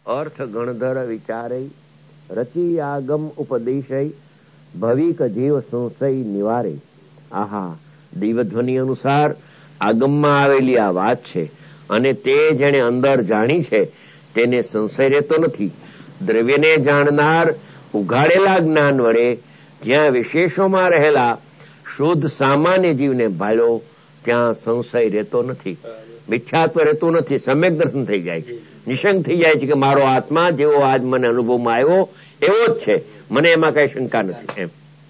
અર્થ ગણધર વિચારે રચી આગમ ઉપદેશય ભવિક જીવ સંશય નિવારે. આહા, દિવ્યધ્વનિ અનુસાર આગમમાં આવેલી આ વાત છે અને તે જેને અંદર જાણી છે તેને સંશય રહેતો નથી. દ્રવ્યને જાણનાર ઉઘાડેલા જ્ઞાન વડે જ્યાં વિશેષોમાં રહેલા શુદ્ધ સામાન્ય જીવને ભાળ્યો ત્યાં સંશય રહેતો નથી, મિથ્યાત્વ રહેતું નથી. સમ્યક દર્શન થઈ જાય છે, નિશંક થઈ જાય છે કે મારો આત્મા જેવો આજ મને અનુભવમાં આવ્યો એવો જ છે, મને એમાં કઈ શંકા નથી. એમ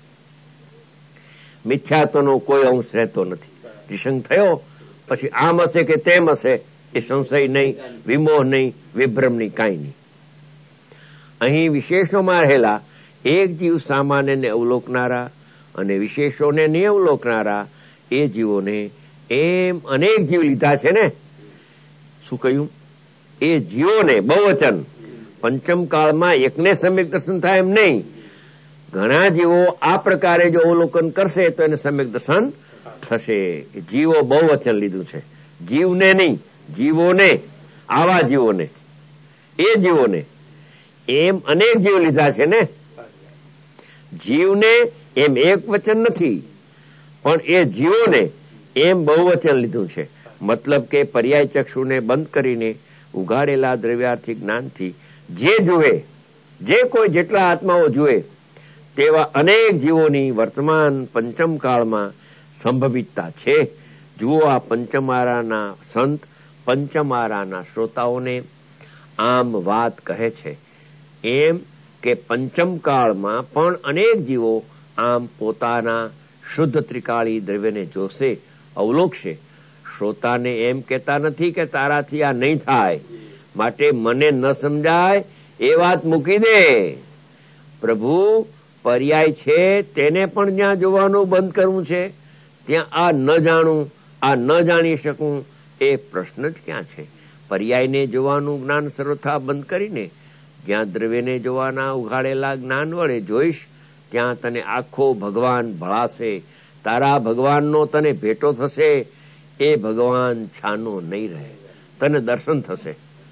મિથ્યાત્વનો કોઈ અંશ રહેતો નથી. નિશંક થયો પછી આમ હશે કે તેમ હશે એ સંશય નહીં, વિમોહ નહીં, વિભ્રમ નહીં, કાંઈ નહીં. અહીં વિશેષોમાં રહેલા એક જીવ સામાન્યને અવલોકનારા અને વિશેષોને નહીં અવલોકનારા એ જીવોને એમ અનેક જીવ લીધા છે ને. શું કહ્યું? એ જીવોને બહુવચન પંચમ કાળમાં એકને સમ્યક દર્શન થાય એમ નહીં, ઘણા જીવો આ પ્રકારે જો અવલોકન કરશે તો એને સમ્યક દર્શન થશે. જીવો બહુવચન લીધું છે, જીવને નહીં, જીવોને, આવા જીવોને, એ જીવોને એમ અનેક જીવ લીધા છે ને. જીવને એમ એક વચન નથી, પણ એ જીવોને એમ બહુવચન લીધું છે. મતલબ કે પર્યાય ચક્ષુને બંધ કરીને ઉઘાડેલા દ્રવ્યાર્થી જ્ઞાનથી જે જુએ, જે કોઈ જેટલા આત્માઓ જુએ તેવા અનેક જીવોની વર્તમાન પંચમ કાળમાં સંભવિતતા છે. જુઓ, આ પંચમારાના સંત પંચમારાના શ્રોતાઓને આમ વાત કહે છે એમ કે પંચમ કાળમાં પણ અનેક જીવો આમ પોતાના શુદ્ધ ત્રિકાળી દ્રવ્યને જોશે, અવલોકશે. શ્રોતાને એમ કહેતા નથી કે તારાથી આ નહીં થાય, માટે મને ન સમજાય એ વાત મૂકી દે. પ્રભુ પર્યાય છે તેને પણ જ્યાં જોવાનું બંધ કરવું છે ત્યાં આ ન જાણું, આ ન જાણી શકું એ પ્રશ્ન જ ક્યાં છે? પર્યાયને જોવાનું જ્ઞાન સર્વથા બંધ કરીને જ્યાં દ્રવ્યને જોવાના ઉઘાડેલા જ્ઞાન વડે જોઈશ ત્યાં તને આખો ભગવાન ભળાશે. તારા ભગવાનનો તને ભેટો થશે. એ ભગવાન છાનો નહીં રહે, તને દર્શન થશે.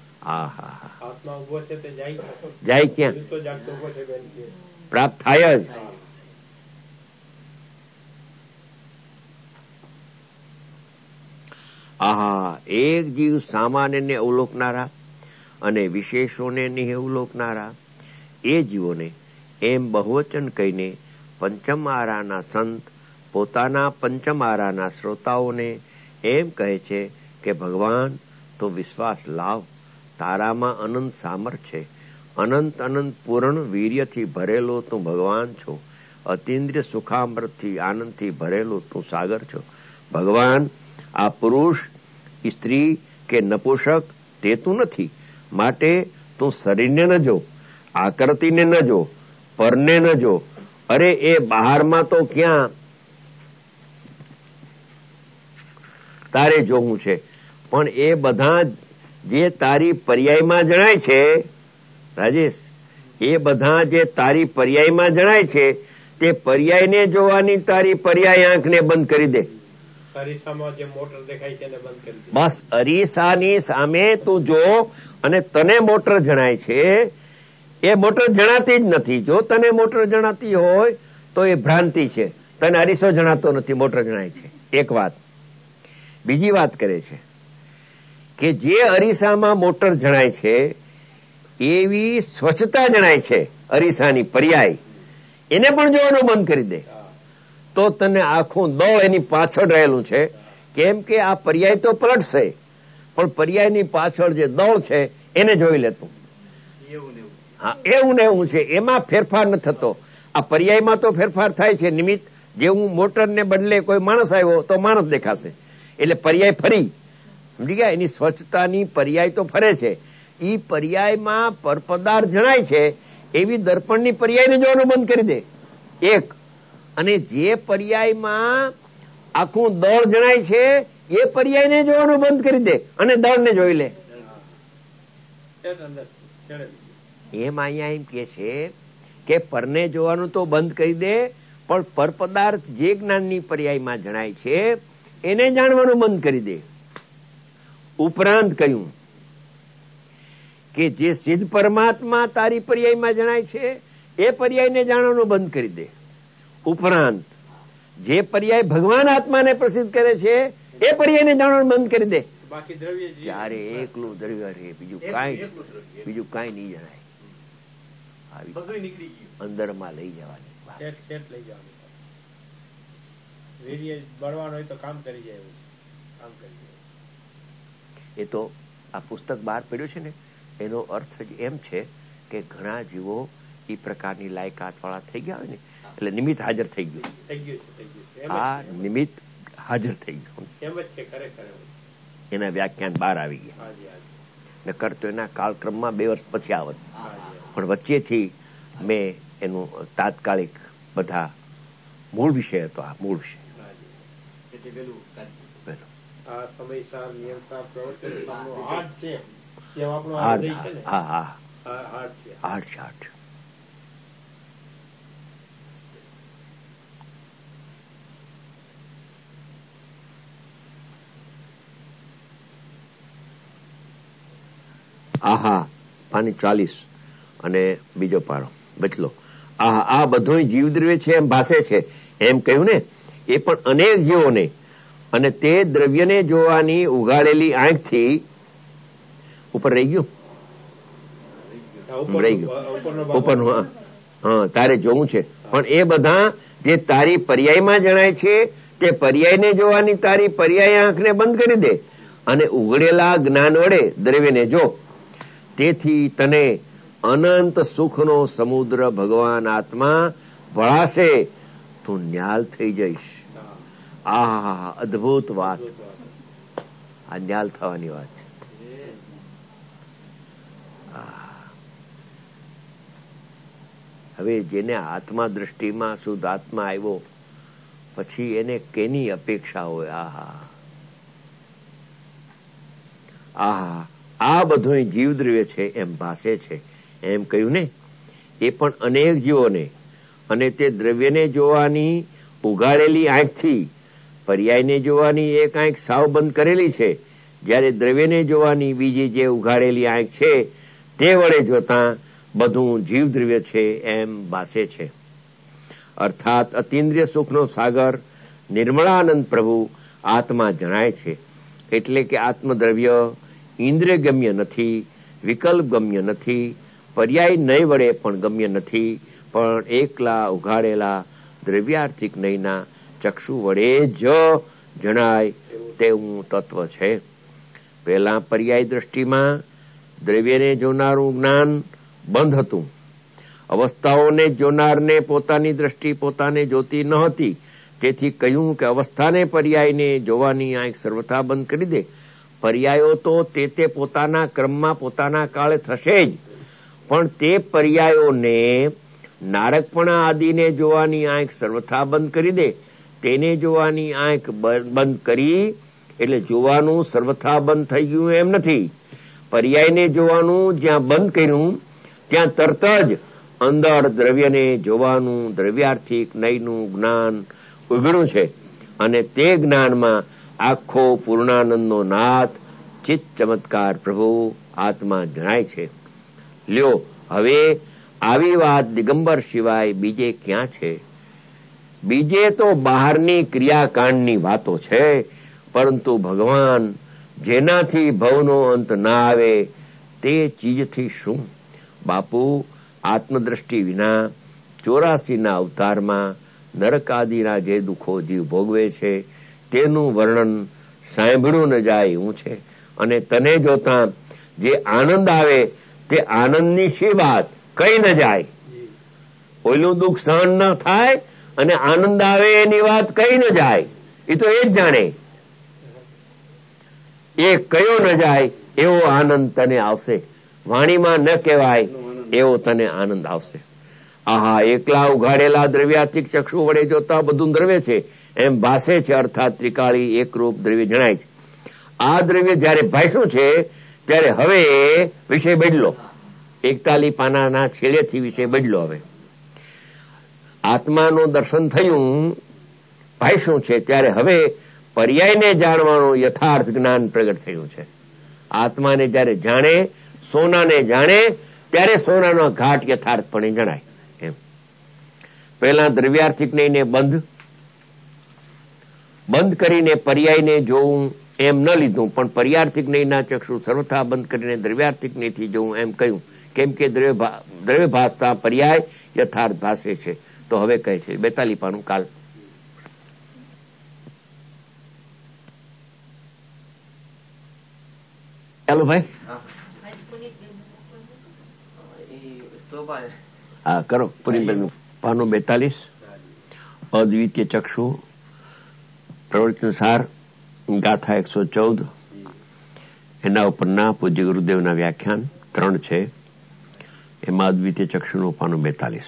જાય ક્યાં? પ્રાપ્ત થાય જ. આહા, એક જીવ સામાન્યને અવલોકનારા અને વિશેષોને નહીં અવલોકનારા એ જીવોને એમ બહુવચન કહીને પંચમ આરાના સંત પોતાના પંચમ આરાના શ્રોતાઓને એમ કહે છે કે ભગવાન તો વિશ્વાસ લાવ, તારામાં અનંત સામર્થ્ય છે, અનંત અનંત પૂર્ણ વીર્યથી ભરેલો તું ભગવાન છો, અતિન્દ્રિય સુખામૃતથી આનંદથી ભરેલો તું સાગર છો. ભગવાન આ પુરુષ, સ્ત્રી કે નપુંસક તે તું નથી, માટે તું શરીરને ન જો, આકૃતિને ન જો, પરને ન જો. અરે એ બહારમાં તો ક્યાં તારે જોવું છે, પણ એ બધા જે તારી પર્યાયમાં જણાય છે રાજેશ, એ બધા જે તારી પર્યાયમાં જણાય છે તે પર્યાયને જોવાની તારી પર્યાય આંખને બંધ કરી દે. અરીસામાં જે મોટર દેખાય છે એને બંધ કરી દે. બસ અરીસાની સામે તું જો અને તને મોટર જણાય છે, એ મોટર જણાતી જ નથી. જો તને મોટર જણાતી હોય તો એ ભ્રાંતિ છે, તને અરીસો જણાતો નથી, મોટર જણાય છે. એક વાત. બીજી વાત કરે છે કે જે અરીસામાં મોટર જણાય છે એવી સ્વચ્છતા જણાય છે અરીસાની પર્યાય, એને પણ જોવાનું બંધ કરી દે તો તને આખું દળ એની પાછળ રહેલું છે. કેમ કે આ પર્યાય તો પલટશે, પણ પર્યાયની પાછળ જે દળ છે એને જોઈ લેતું. હા, એવું ને એવું છે, એમાં ફેરફાર ન થતો. આ પર્યાયમાં તો ફેરફાર થાય છે નિમિત્ત. જેવું મોટરને બદલે કોઈ માણસ આવ્યો તો માણસ દેખાશે, એટલે પર્યાય ફરી. સમજી ગયા? એની સ્વચ્છતાની પર્યાય તો ફરે છે. એ પર્યાયમાં પરપદાર્થ જણાય છે એવી દર્પણની પર્યાયને જોવાનું બંધ કરી દે. એક. અને જે પર્યાયમાં આખું દળ જણાય છે એ પર્યાયને જોવાનું બંધ કરી દે અને દળને જોઈ લે. એમ અહીંયા એમ કે છે કે પરને જોવાનું તો બંધ કરી દે, પણ પરપદાર્થ જે જ્ઞાનની પર્યાયમાં જણાય છે એને જાણવાનું બંધ કરી દે. ઉપરાંત કહ્યું કે જે સિદ્ધ પરમાત્મા તારી પર્યાયમાં જણાય છે એ પર્યાયને જાણવાનું બંધ કરી દે. ઉપરાંત જે પર્યાય ભગવાન આત્માને પ્રસિદ્ધ કરે છે એ પર્યાયને જાણવાનું બંધ કરી દે. બાકી દ્રવ્ય ત્યારે એકલું દ્રવ્ય રહે, બીજું કાંઈ નહીં જણાય. અંદરમાં લઈ જવાની લઈ જવાનું. વીર્ય બળવાનું હોય તો કામ કરી જાય. એ તો આ પુસ્તક બહાર પડ્યું છે ને એનો અર્થ જ એમ છે કે ઘણા જીવો એ પ્રકારની લાયકાત વાળા થઈ ગયા હોય ને એટલે નિમિત્ત હાજર થઈ ગયું. આ નિમિત્ત હાજર થઈ ગયું. એના વ્યાખ્યાન બહાર આવી ગયા. નકર તો એના કાળક્રમમાં 2 વર્ષ પછી આવત, પણ વચ્ચેથી મેં એનું તાત્કાલિક બધા મૂળ વિષય હતો. આ મૂળ વિષય આહા 40 અને બીજો પારો બચલો. આ બધું જીવદ્રવ્ય છે એમ ભાસે છે એમ કહ્યું ને. એ પણ અનેક જીવોને અને તે દ્રવ્યને જોવાની ઉઘાડેલી આંખથી ઉપર રહી ગયું ઉપરનું. હા તારે જોવું છે. પણ એ બધા જે તારી પર્યાયમાં જણાય છે તે પર્યાયને જોવાની તારી પર્યાય આંખને બંધ કરી દે અને ઉઘડેલા જ્ઞાન વડે દ્રવ્યને જો. તેથી તને અનંત સુખનો સમુદ્ર ભગવાન આત્મા ભળાશે, તું ન્યાલ થઈ જઈશ. આ અદભુત વાત, આ ન્યાલ થવાની વાત છે. હવે જેને આત્મા દ્રષ્ટિમાં શુદ્ધ આત્મા આવ્યો પછી એને કેની અપેક્ષા હોય? આ બધું જીવદ્રવ્ય છે એમ ભાસે છે એમ કહ્યું ને. એ પણ અનેક જીવોને અને તે દ્રવ્યને જોવાની ઉઘાડેલી આંખથી પર્યાયને જોવાની એક આંખ સાવ બંધ કરેલી છે, જ્યારે દ્રવ્યને જોવાની બીજી જે ઉઘાડેલી આંખ છે તે વડે જોતા બધું જીવદ્રવ્ય છે એમ ભાસે છે. અર્થાત અતિન્દ્રિય સુખનો સાગર નિર્મળાનંદ પ્રભુ આત્મા જણાય છે. એટલે કે આત્મદ્રવ્ય ઇન્દ્રિય ગમ્ય નથી, વિકલ્પ ગમ્ય નથી, પર્યાય નય વડે પણ ગમ્ય નથી, પણ એકલા ઉઘાડેલા દ્રવ્યાર્થિક નયના ચક્ષુ વડે જ જણાય તેવું તત્વ છે. પહેલા પર્યાય દ્રષ્ટિમાં દ્રવ્યને જોનારું જ્ઞાન બંધ હતું. અવસ્થાઓને જોનારને પોતાની દ્રષ્ટિ પોતાને જોતી ન હતી. તેથી કહ્યું કે અવસ્થાને પર્યાયને જોવાની આંખ સર્વથા બંધ કરી દે. પર્યાયો તો તે પોતાના ક્રમમાં પોતાના કાળે થશે જ, પણ તે પર્યાયોને નારકપણા આદિને જોવાની આંખ સર્વથા બંધ કરી દે. તેને જોવાની આંખ બંધ કરી એટલે જોવાનું સર્વથા બંધ થઈ ગયું એમ નથી. પર્યાયને જોવાનું જ્યાં બંધ કર્યું ત્યાં તરત જ અંદર દ્રવ્યને જોવાનું દ્રવ્યાર્થિક નયનું જ્ઞાન ઉઘડ્યું છે અને તે જ્ઞાનમાં આખો પૂર્ણાનંદનો નાથ ચિત્ત ચમત્કાર પ્રભુ આત્મા જણાય છે. લ્યો હવે આવી વાત દિગંબર સિવાય બીજે ક્યાં છે? બીજે તો બહારની ક્રિયાકાંડની વાતો છે, પરંતુ ભગવાન જેનાથી ભવનો અંત ના આવે તે ચીજથી શું? બાપુ, આત્મદ્રષ્ટિ વિના 84ના અવતારમાં નરક આદિના જે દુઃખો જીવ ભોગવે છે તેનું વર્ણન સાંભળ્યું ન જાય એવું છે. અને તને જોતા જે આનંદ આવે તે આનંદની શી વાત કઈ ન જાય. ઓલું દુઃખ સહન ન થાય અને આનંદ આવે એની વાત કઈ ન જાય. એ તો એ જ જાણે. એ કયો ન જાય એવો આનંદ તને આવશે. વાણીમાં ન કહેવાય એવો તને આનંદ આવશે. આહા, એકલા ઉઘાડેલા દ્રવ્યાર્થિક ચક્ષુ વડે જોતા બધું દ્રવ્ય છે એમ ભાસે છે. અર્થાત ત્રિકાળી એકરૂપ દ્રવ્ય જણાય છે. આ દ્રવ્ય જયારે ભાષ્યું છે ત્યારે હવે વિષય બદલો. 41 પાનાના છેડેથી વિષય બદલો. હવે આત્માનું દર્શન થયું, ભાષ્યું છે, ત્યારે હવે પર્યાયને જાણવાનું યથાર્થ જ્ઞાન પ્રગટ થયું છે. આત્માને જયારે જાણે સોનાને જાણે ત્યારે સોનાનો ઘાટ યથાર્થપણે જણાય. એમ પહેલા દ્રવ્યાર્થિક નહીને બંધ કરીને પર્યાયને જોવું એમ ન લીધું, પણ પર્યાર્થિક નહીંના ચક્ષુ સર્વથા બંધ કરીને દ્રવ્યાર્થિક નહીંથી જોવું એમ કહ્યું, કેમ કે દ્રવ્ય ભાસતા પર્યાય યથાર્થ ભાષે છે. તો હવે કહે છે 42 પાનું કાલ. ચાલો ભાઈ, હા કરો. પૂરી પાનું 42, અદ્વિતીય ચક્ષુ પ્રવચન સાર ગાથા 114, એના ઉપરના પૂજ્ય ગુરુદેવના વ્યાખ્યાન 3 છે. એમાં અદ્વિતીય ચક્ષુનું પાનું 42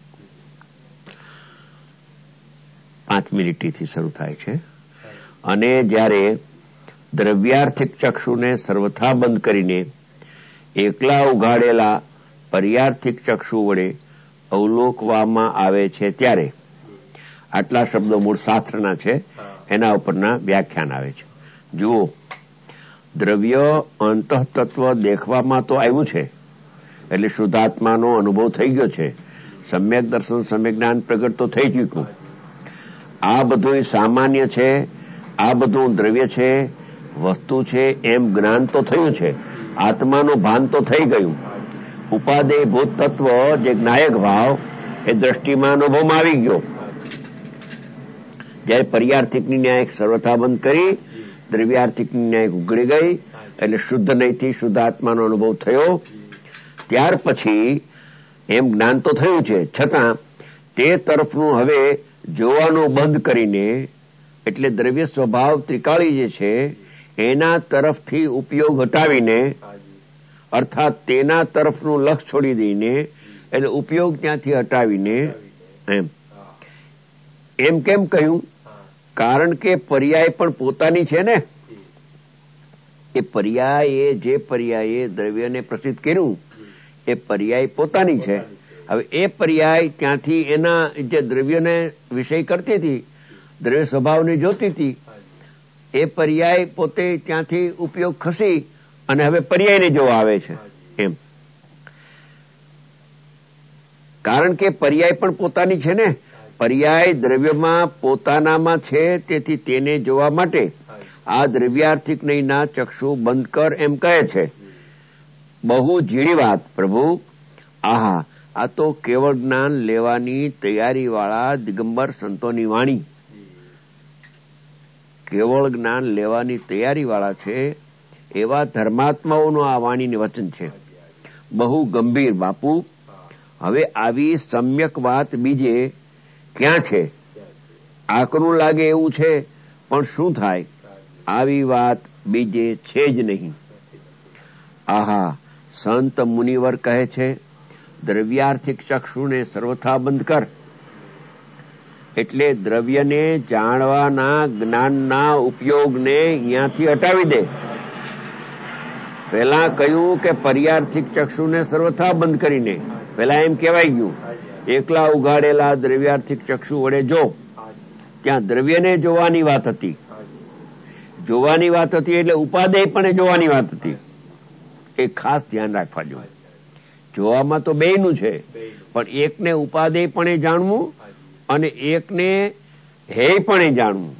5 મિનિટથી શરૂ થાય છે. અને જ્યારે દ્રવ્યાર્થિક ચક્ષુને સર્વથા બંધ કરીને એકલા ઉઘાડેલા પર્યાર્થિક ચક્ષુ વડે અવલોકવામાં આવે છે ત્યારે આટલા શબ્દો મૂળ શાસ્ત્રના છે, એના ઉપરના વ્યાખ્યાન આવે છે. જુઓ, દ્રવ્ય અંતઃતત્વ દેખવામાં તો આવ્યું છે, એટલે શુદ્ધાત્માનો અનુભવ થઈ ગયો છે. સમ્યક દર્શન સમ્યક જ્ઞાન પ્રગટ તો થઈ ચૂક્યું. આ બધું સામાન્ય છે, આ બધું દ્રવ્ય છે, વસ્તુ છે એમ જ્ઞાન તો થયું છે. આત્માનું ભાન તો થઈ ગયું. ઉપાદેય ભૂત તત્વ જે જ્ઞાયક ભાવ એ દ્રષ્ટિમાં અનુભવમાં આવી ગયો. જયારે પર્યાર્થિકની ન્યાય સર્વથા બંધ કરી દ્રવ્યાર્થિકની ન્યાય ઉગડી ગઈ, એટલે શુદ્ધ નહીંથી શુદ્ધ આત્માનો અનુભવ થયો. ત્યાર પછી એમ જ્ઞાન તો થયું છે, છતાં તે તરફનું હવે જોવાનું બંધ કરીને, એટલે દ્રવ્ય સ્વભાવ ત્રિકાળી જે છે એના તરફથી ઉપયોગ હટાવીને, અર્થાત તેના તરફનું લક્ષ છોડી દઈને, એટલે ઉપયોગ ત્યાંથી હટાવીને એમ કેમ કહ્યું? કારણ કે પર્યાય પણ પોતાની છે ને. એ પર્યાય જે પર્યાયે દ્રવ્યને પ્રસિદ્ધ કર્યું એ પર્યાય પોતાની છે. હવે એ પર્યાય ત્યાંથી એના જે દ્રવ્યને વિષય કરતી હતી, દ્રવ્ય સ્વભાવને જોતી હતી, એ પર્યાય પોતે ત્યાંથી ઉપયોગ ખસી અને હવે પર્યાયને જોવા આવે છે. એમ કારણ કે પર્યાય પણ પોતાની છે ને. પર્યાય દ્રવ્યમાં પોતાનામાં છે, તેથી તેને જોવા માટે આ દ્રવ્યાર્થિક નહીંના ચક્ષુ બંધ કર એમ કહે છે. બહુ ઝીણી વાત પ્રભુ. આહા, આ તો કેવળ જ્ઞાન લેવાની તૈયારી વાળા દિગંબર સંતોની વાણી. કેવળ જ્ઞાન લેવાની તૈયારી વાળા છે એવા ધર્માત્માઓનું આ વાણીનું વચન છે. બહુ ગંભીર બાપુ. હવે આવી સમ્યક વાત બીજે ક્યાં છે? આકરું લાગે એવું છે, પણ શું થાય? આવી વાત બીજે છે જ નહીં. આહા, સંત મુનિવર કહે છે દ્રવ્યાર્થિક ચક્ષુને સર્વથા બંધ કર, એટલે દ્રવ્યને જાણવાના જ્ઞાનના ઉપયોગને અહીંયાથી હટાવી દે. પહેલા કહ્યું કે પર્યાર્થિક ચક્ષુને સર્વથા બંધ કરીને, પહેલા એમ કહેવાય ગયું એકલા ઉઘાડેલા દ્રવ્યાર્થિક ચક્ષુ વડે જો. ત્યાં દ્રવ્યને જોવાની વાત હતી. જોવાની વાત હતી એટલે ઉપાદેય પણ જોવાની વાત હતી. એ ખાસ ધ્યાન રાખવા જોઈએ. જોવામાં તો બેયનું છે, પણ એકને ઉપાદેય પણ જાણવું અને એકને હેય પણ જાણવું.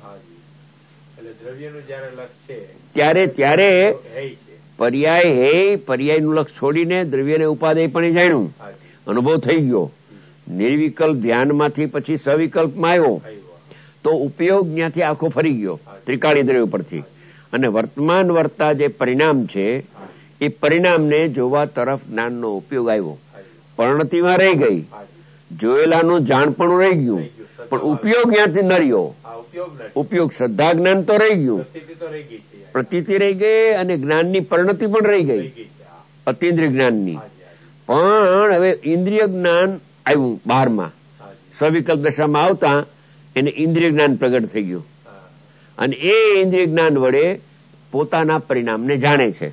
ત્યારે પર્યાય હેય પર્યાયનું લક્ષ છોડીને દ્રવ્યને ઉપાદેય પણ જાણ્યું. અનુભવ થઈ ગયો. નિર્વિકલ્પ ધ્યાનમાંથી પછી સવિકલ્પમાં આવ્યો તો ઉપયોગ ત્યાંથી આખો ફરી ગયો ત્રિકાળી દ્રવ્ય પરથી. અને વર્તમાન વર્તા જે પરિણામ છે એ પરિણામને જોવા તરફ જ્ઞાનનો ઉપયોગ આવ્યો. પરિણતિમાં રહી ગઈ, જોયેલાનું જાણપણું રહી ગયું, પણ ઉપયોગ ત્યાંથી ન રહ્યો. ઉપયોગ શ્રદ્ધા જ્ઞાન તો રહી ગયું, પ્રતીતિ રહી ગઈ અને જ્ઞાનની પરિણતિ પણ રહી ગઈ, અતિન્દ્રિય જ્ઞાનની. પણ હવે ઇન્દ્રિય જ્ઞાન આવ્યું 12માં, સવિકલ્પ દશામાં આવતા એને ઇન્દ્રિય જ્ઞાન પ્રગટ થઈ ગયું અને એ ઇન્દ્રિય જ્ઞાન વડે પોતાના પરિણામને જાણે છે.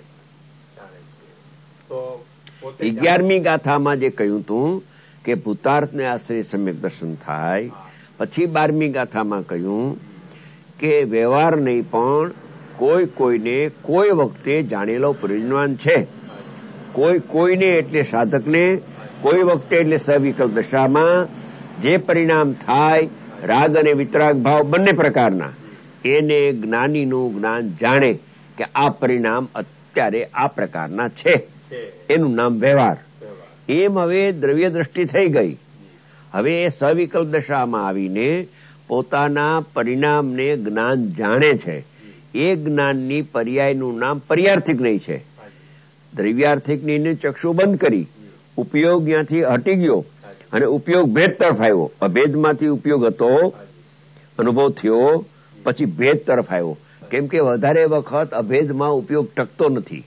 11મી ગાથામાં જે કહ્યું હતું કે ભૂતાર્થને આશ્રય સમ્યક દર્શન થાય, પછી 12મી ગાથામાં કહ્યું કે વ્યવહાર નહીં પણ કોઈ કોઈને કોઈ વખતે જાણેલો પ્રયોજનવાન છે. કોઈને એટલે સાધકને કોઈ વખતે એટલે સવિકલ્પ દશામાં જે પરિણામ થાય રાગ અને વિતરાગ ભાવ બંને પ્રકારના, એને જ્ઞાનીનું જ્ઞાન જાણે કે આ પરિણામ અત્યારે આ પ્રકારના છે, એનું નામ વ્યવહાર. એમ હવે દ્રવ્ય દ્રષ્ટિ થઈ ગઈ. હવે એ સવિકલ્પ દશામાં આવીને પોતાના પરિણામને જ્ઞાન જાણે છે. એ જ્ઞાનની પર્યાયનું નામ પર્યાર્થિક નહીં છે. દ્રવ્યાર્થિકની ચક્ષુ બંધ કરી ઉપયોગ ત્યાંથી હટી ગયો અને ઉપયોગ ભેદ તરફ આવ્યો. અભેદમાંથી ઉપયોગ હતો, અનુભવ થયો, પછી ભેદ તરફ આવ્યો. કેમ કે વધારે વખત અભેદમાં ઉપયોગ ટકતો નથી,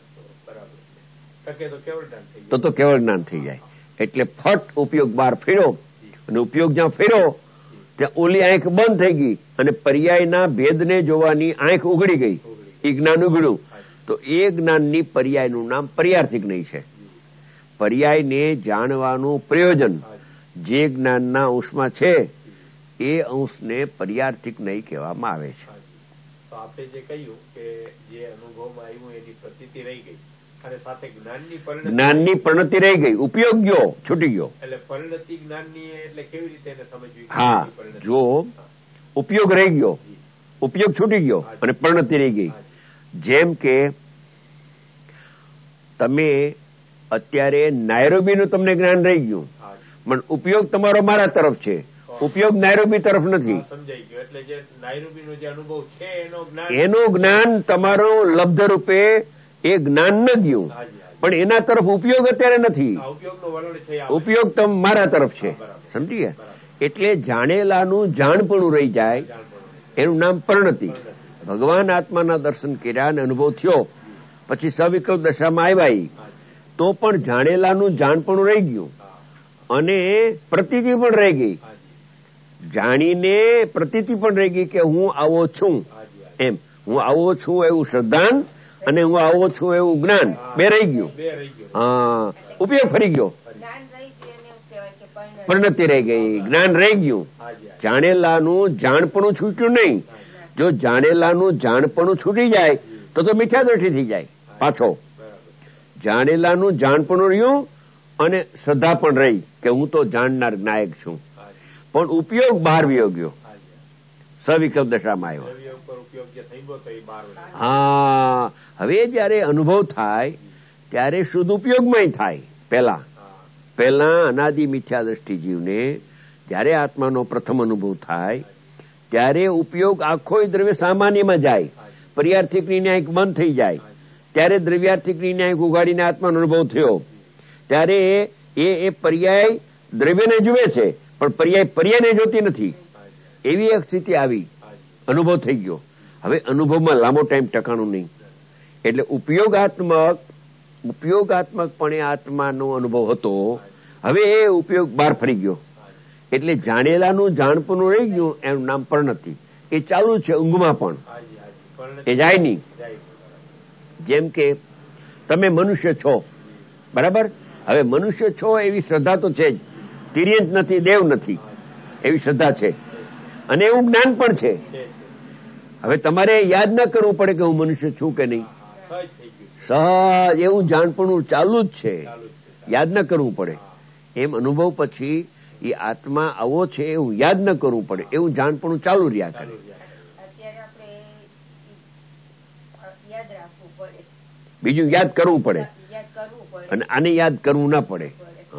તો કેવળ જ્ઞાન થઈ જાય. એટલે ફટ ઉપયોગ બહાર ફેર્યો અને ઉપયોગ જ્યાં ફેર્યો ત્યાં ઓલી આંખ બંધ થઈ ગઈ અને પર્યાયના ભેદને જોવાની આંખ ઉઘડી ગઈ. એ જ્ઞાન ઉઘડ્યું તો એ જ્ઞાનની પર્યાયનું નામ પર્યાર્થિક નહીં છે. પર્યાયને જાણવાનું પ્રયોજન જે જ્ઞાનના અંશમાં છે એ અંશને પર્યાર્થિક નહીં કહેવામાં આવે છે. આપણે જે કહ્યું કે જે અનુભવમાં આવ્યું એની પ્રતીતિ રહી ગઈ અને સાથે જ્ઞાનની પરિણતિ રહી ગઈ, ઉપયોગ ગયો, છૂટી ગયો. એટલે પરિણતિ જ્ઞાનની એટલે કેવી રીતે એને સમજવી? હા, જો ઉપયોગ રહી ગયો, ઉપયોગ છૂટી ગયો અને પરિણતિ રહી ગઈ. જેમ કે તમે અત્યારે નાયરોબીનું તમને જ્ઞાન રહી ગયું, પણ ઉપયોગ તમારો મારા તરફ છે, ઉપયોગ નાયરોબી તરફ નથી. સમજાઈ ગયો. એટલે જે નાયરોબીનો જે અનુભવ છે એનું જ્ઞાન તમારો લબ્ધ રૂપે એ જ્ઞાન ન ગયું, પણ એના તરફ ઉપયોગ અત્યારે નથી. ઉપયોગ મારા તરફ છે, સમજી ગયા? એટલે જાણેલાનું જાણપણું રહી જાય, એનું નામ પરિણતિ. ભગવાન આત્માના દર્શન કર્યા અને અનુભવ થયો, પછી સવિકલ્પ દશામાં આવ્યા તો પણ જાણેલાનું જાણપણું રહી ગયું અને પ્રતીતિ પણ રહી ગઈ. જાણીને પ્રતીતિ પણ રહી ગઈ કે હું આવો છું, એમ હું આવો છું એવું શ્રદ્ધાન અને હું આવો છું એવું જ્ઞાન બે રહી ગયું. હા, ઉપયોગ ફરી ગયો, પરિણતિ રહી ગઈ, જ્ઞાન રહી ગયું. જાણેલાનું જાણપણું છૂટ્યું નહીં. જો જાણેલાનું જાણપણું છૂટી જાય તો મિથ્યા દ્રષ્ટિ થઈ જાય. પાછો જાણેલાનું જાણપણું રહ્યું અને શ્રદ્ધા પણ રહી કે હું તો જાણનાર નાયક છું, પણ ઉપયોગ બહાર વયો ગયો, સવિકલ્પ દશામાં આવ્યો. હા, હવે જયારે અનુભવ થાય ત્યારે શુદ્ધ ઉપયોગમાં થાય. પહેલા અનાદિ મિથ્યા દ્રષ્ટિ જીવને જયારે આત્માનો પ્રથમ અનુભવ થાય ત્યારે ઉપયોગ આખો દ્રવ્ય સામાન્યમાં જાય, પર્યાર્થિકની ન્યાય બંધ થઈ જાય. ત્યારે દ્રવ્યાર્થિકની ન્યાય ઉગાડીને આત્માનો અનુભવ થયો ત્યારે એ પર્યાય દ્રવ્યને જુએ છે પણ પર્યાયને જોતી નથી. એવી એક સ્થિતિ આવી, અનુભવ થઈ ગયો. હવે અનુભવમાં લાંબો ટાઈમ ટકાણું નહીં. એટલે ઉપયોગાત્મકપણે આત્માનો અનુભવ હતો, હવે એ ઉપયોગ બહાર ફરી ગયો. એટલે જાણેલાનું જાણપણું રહી ગયું, એનું નામ પરિણતિ. એ ચાલુ છે ઊંઘમાં પણ, એ જાય નહીં. જેમ કે તમે મનુષ્ય છો, બરાબર? હવે મનુષ્ય છો એવી શ્રદ્ધા તો છે જ, તિર્યંત નથી, દેવ નથી, એવી શ્રદ્ધા છે અને એવું જ્ઞાન પણ છે. હવે તમારે યાદ ન કરવું પડે કે હું મનુષ્ય છું કે નહીં, સહજ એવું જાણપણું ચાલુ જ છે, યાદ ન કરવું પડે. એમ અનુભવ પછી એ આત્મા આવો છે એવું યાદ ન કરવું પડે, એવું જાણપણું ચાલુ રહ્યા કરે. બીજું યાદ કરવું પડે અને આને યાદ કરવું ના પડે.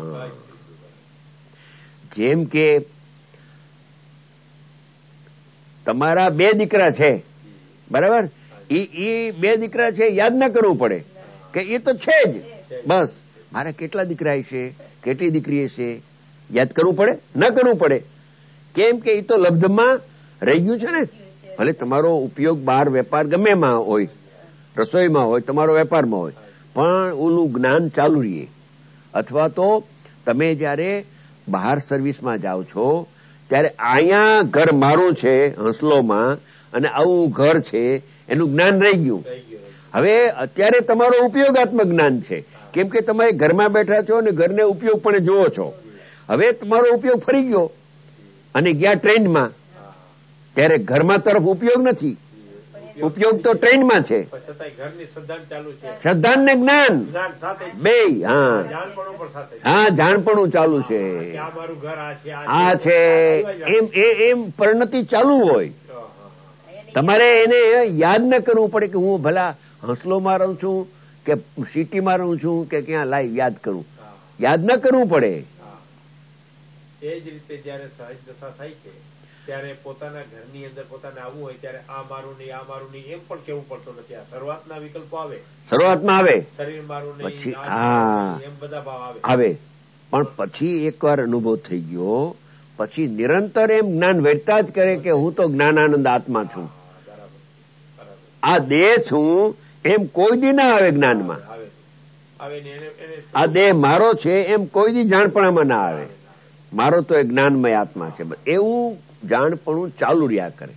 જેમ કે તમારા બે દીકરા છે, બરાબર? એ બે દીકરા છે, યાદ ના કરવું પડે કે એ તો છે જ, બસ મારા કેટલા દીકરા હશે, કેટલી દીકરી હશે, યાદ કરવું પડે? ન કરવું પડે. કેમ કે એ તો લબ્ધમાં રહી ગયું છે ને. ભલે તમારો ઉપયોગ બહાર વેપાર ગમે એમાં હોય, રસોઈમાં હોય, તમારો વેપારમાં હોય, પણ ઓલું જ્ઞાન ચાલુ રહીએ. અથવા તો તમે જયારે બહાર સર્વિસમાં જાઓ છો ત્યારે અહીંયા ઘર મારું છે હંસલોમાં અને આવું ઘર છે એનું જ્ઞાન રહી ગયું. હવે અત્યારે તમારો ઉપયોગાત્મક જ્ઞાન છે, કેમ કે તમે ઘરમાં બેઠા છો અને ઘરને ઉપયોગ પણ જોવો છો. હવે તમારો ઉપયોગ ફરી ગયો અને ગયા ટ્રેન્ડમાં, ત્યારે ઘરમાં તરફ ઉપયોગ નથી, ઉપયોગ તો ટ્રેનમાં છે, છતાંય ઘરની શ્રદ્ધા ચાલુ છે, શ્રદ્ધા ને જ્ઞાન જ્ઞાન સાથે બે. હા જાણપણું પણ સાથે છે. હા, જાણપણું ચાલુ છે, કે આ મારું ઘર આ છે, આ છે, એમ પરિણતિ ચાલુ હોય. તમારે એને યાદ ન કરવું પડે કે હું ભલા હંસલોમાં રહું છું કે સિટીમાં રહું છું કે ક્યાં લાઈવ યાદ કરું. યાદ ન કરવું પડે. એ જ રીતે જયારે સહજ દશા થાય છે ત્યારે પોતાના ઘરની અંદર પોતાને આવવું હોય ત્યારે આ મારું નહીં, આ મારું નહીં એમ પણ કેવું પડતું નથી. આ શરૂઆતના વિકલ્પો આવે, શરૂઆતમાં આવે, શરીર મારું નહીં, પછી એમ બધા ભાવ આવે, પણ પછી એકવાર અનુભવ થઈ ગયો પછી નિરંતર એમ જ્ઞાન વેઠતા જ કરે કે હું તો જ્ઞાનાનંદ આત્મા છું, આ દેહ છું એમ કોઈ દી ના આવે જ્ઞાનમાં. આ દેહ મારો છે એમ કોઈ દી જાણપણામાં ના આવે. મારો તો એ જ્ઞાનમય આત્મા છે, એવું જાણપણું ચાલુ રહ્યા કરે.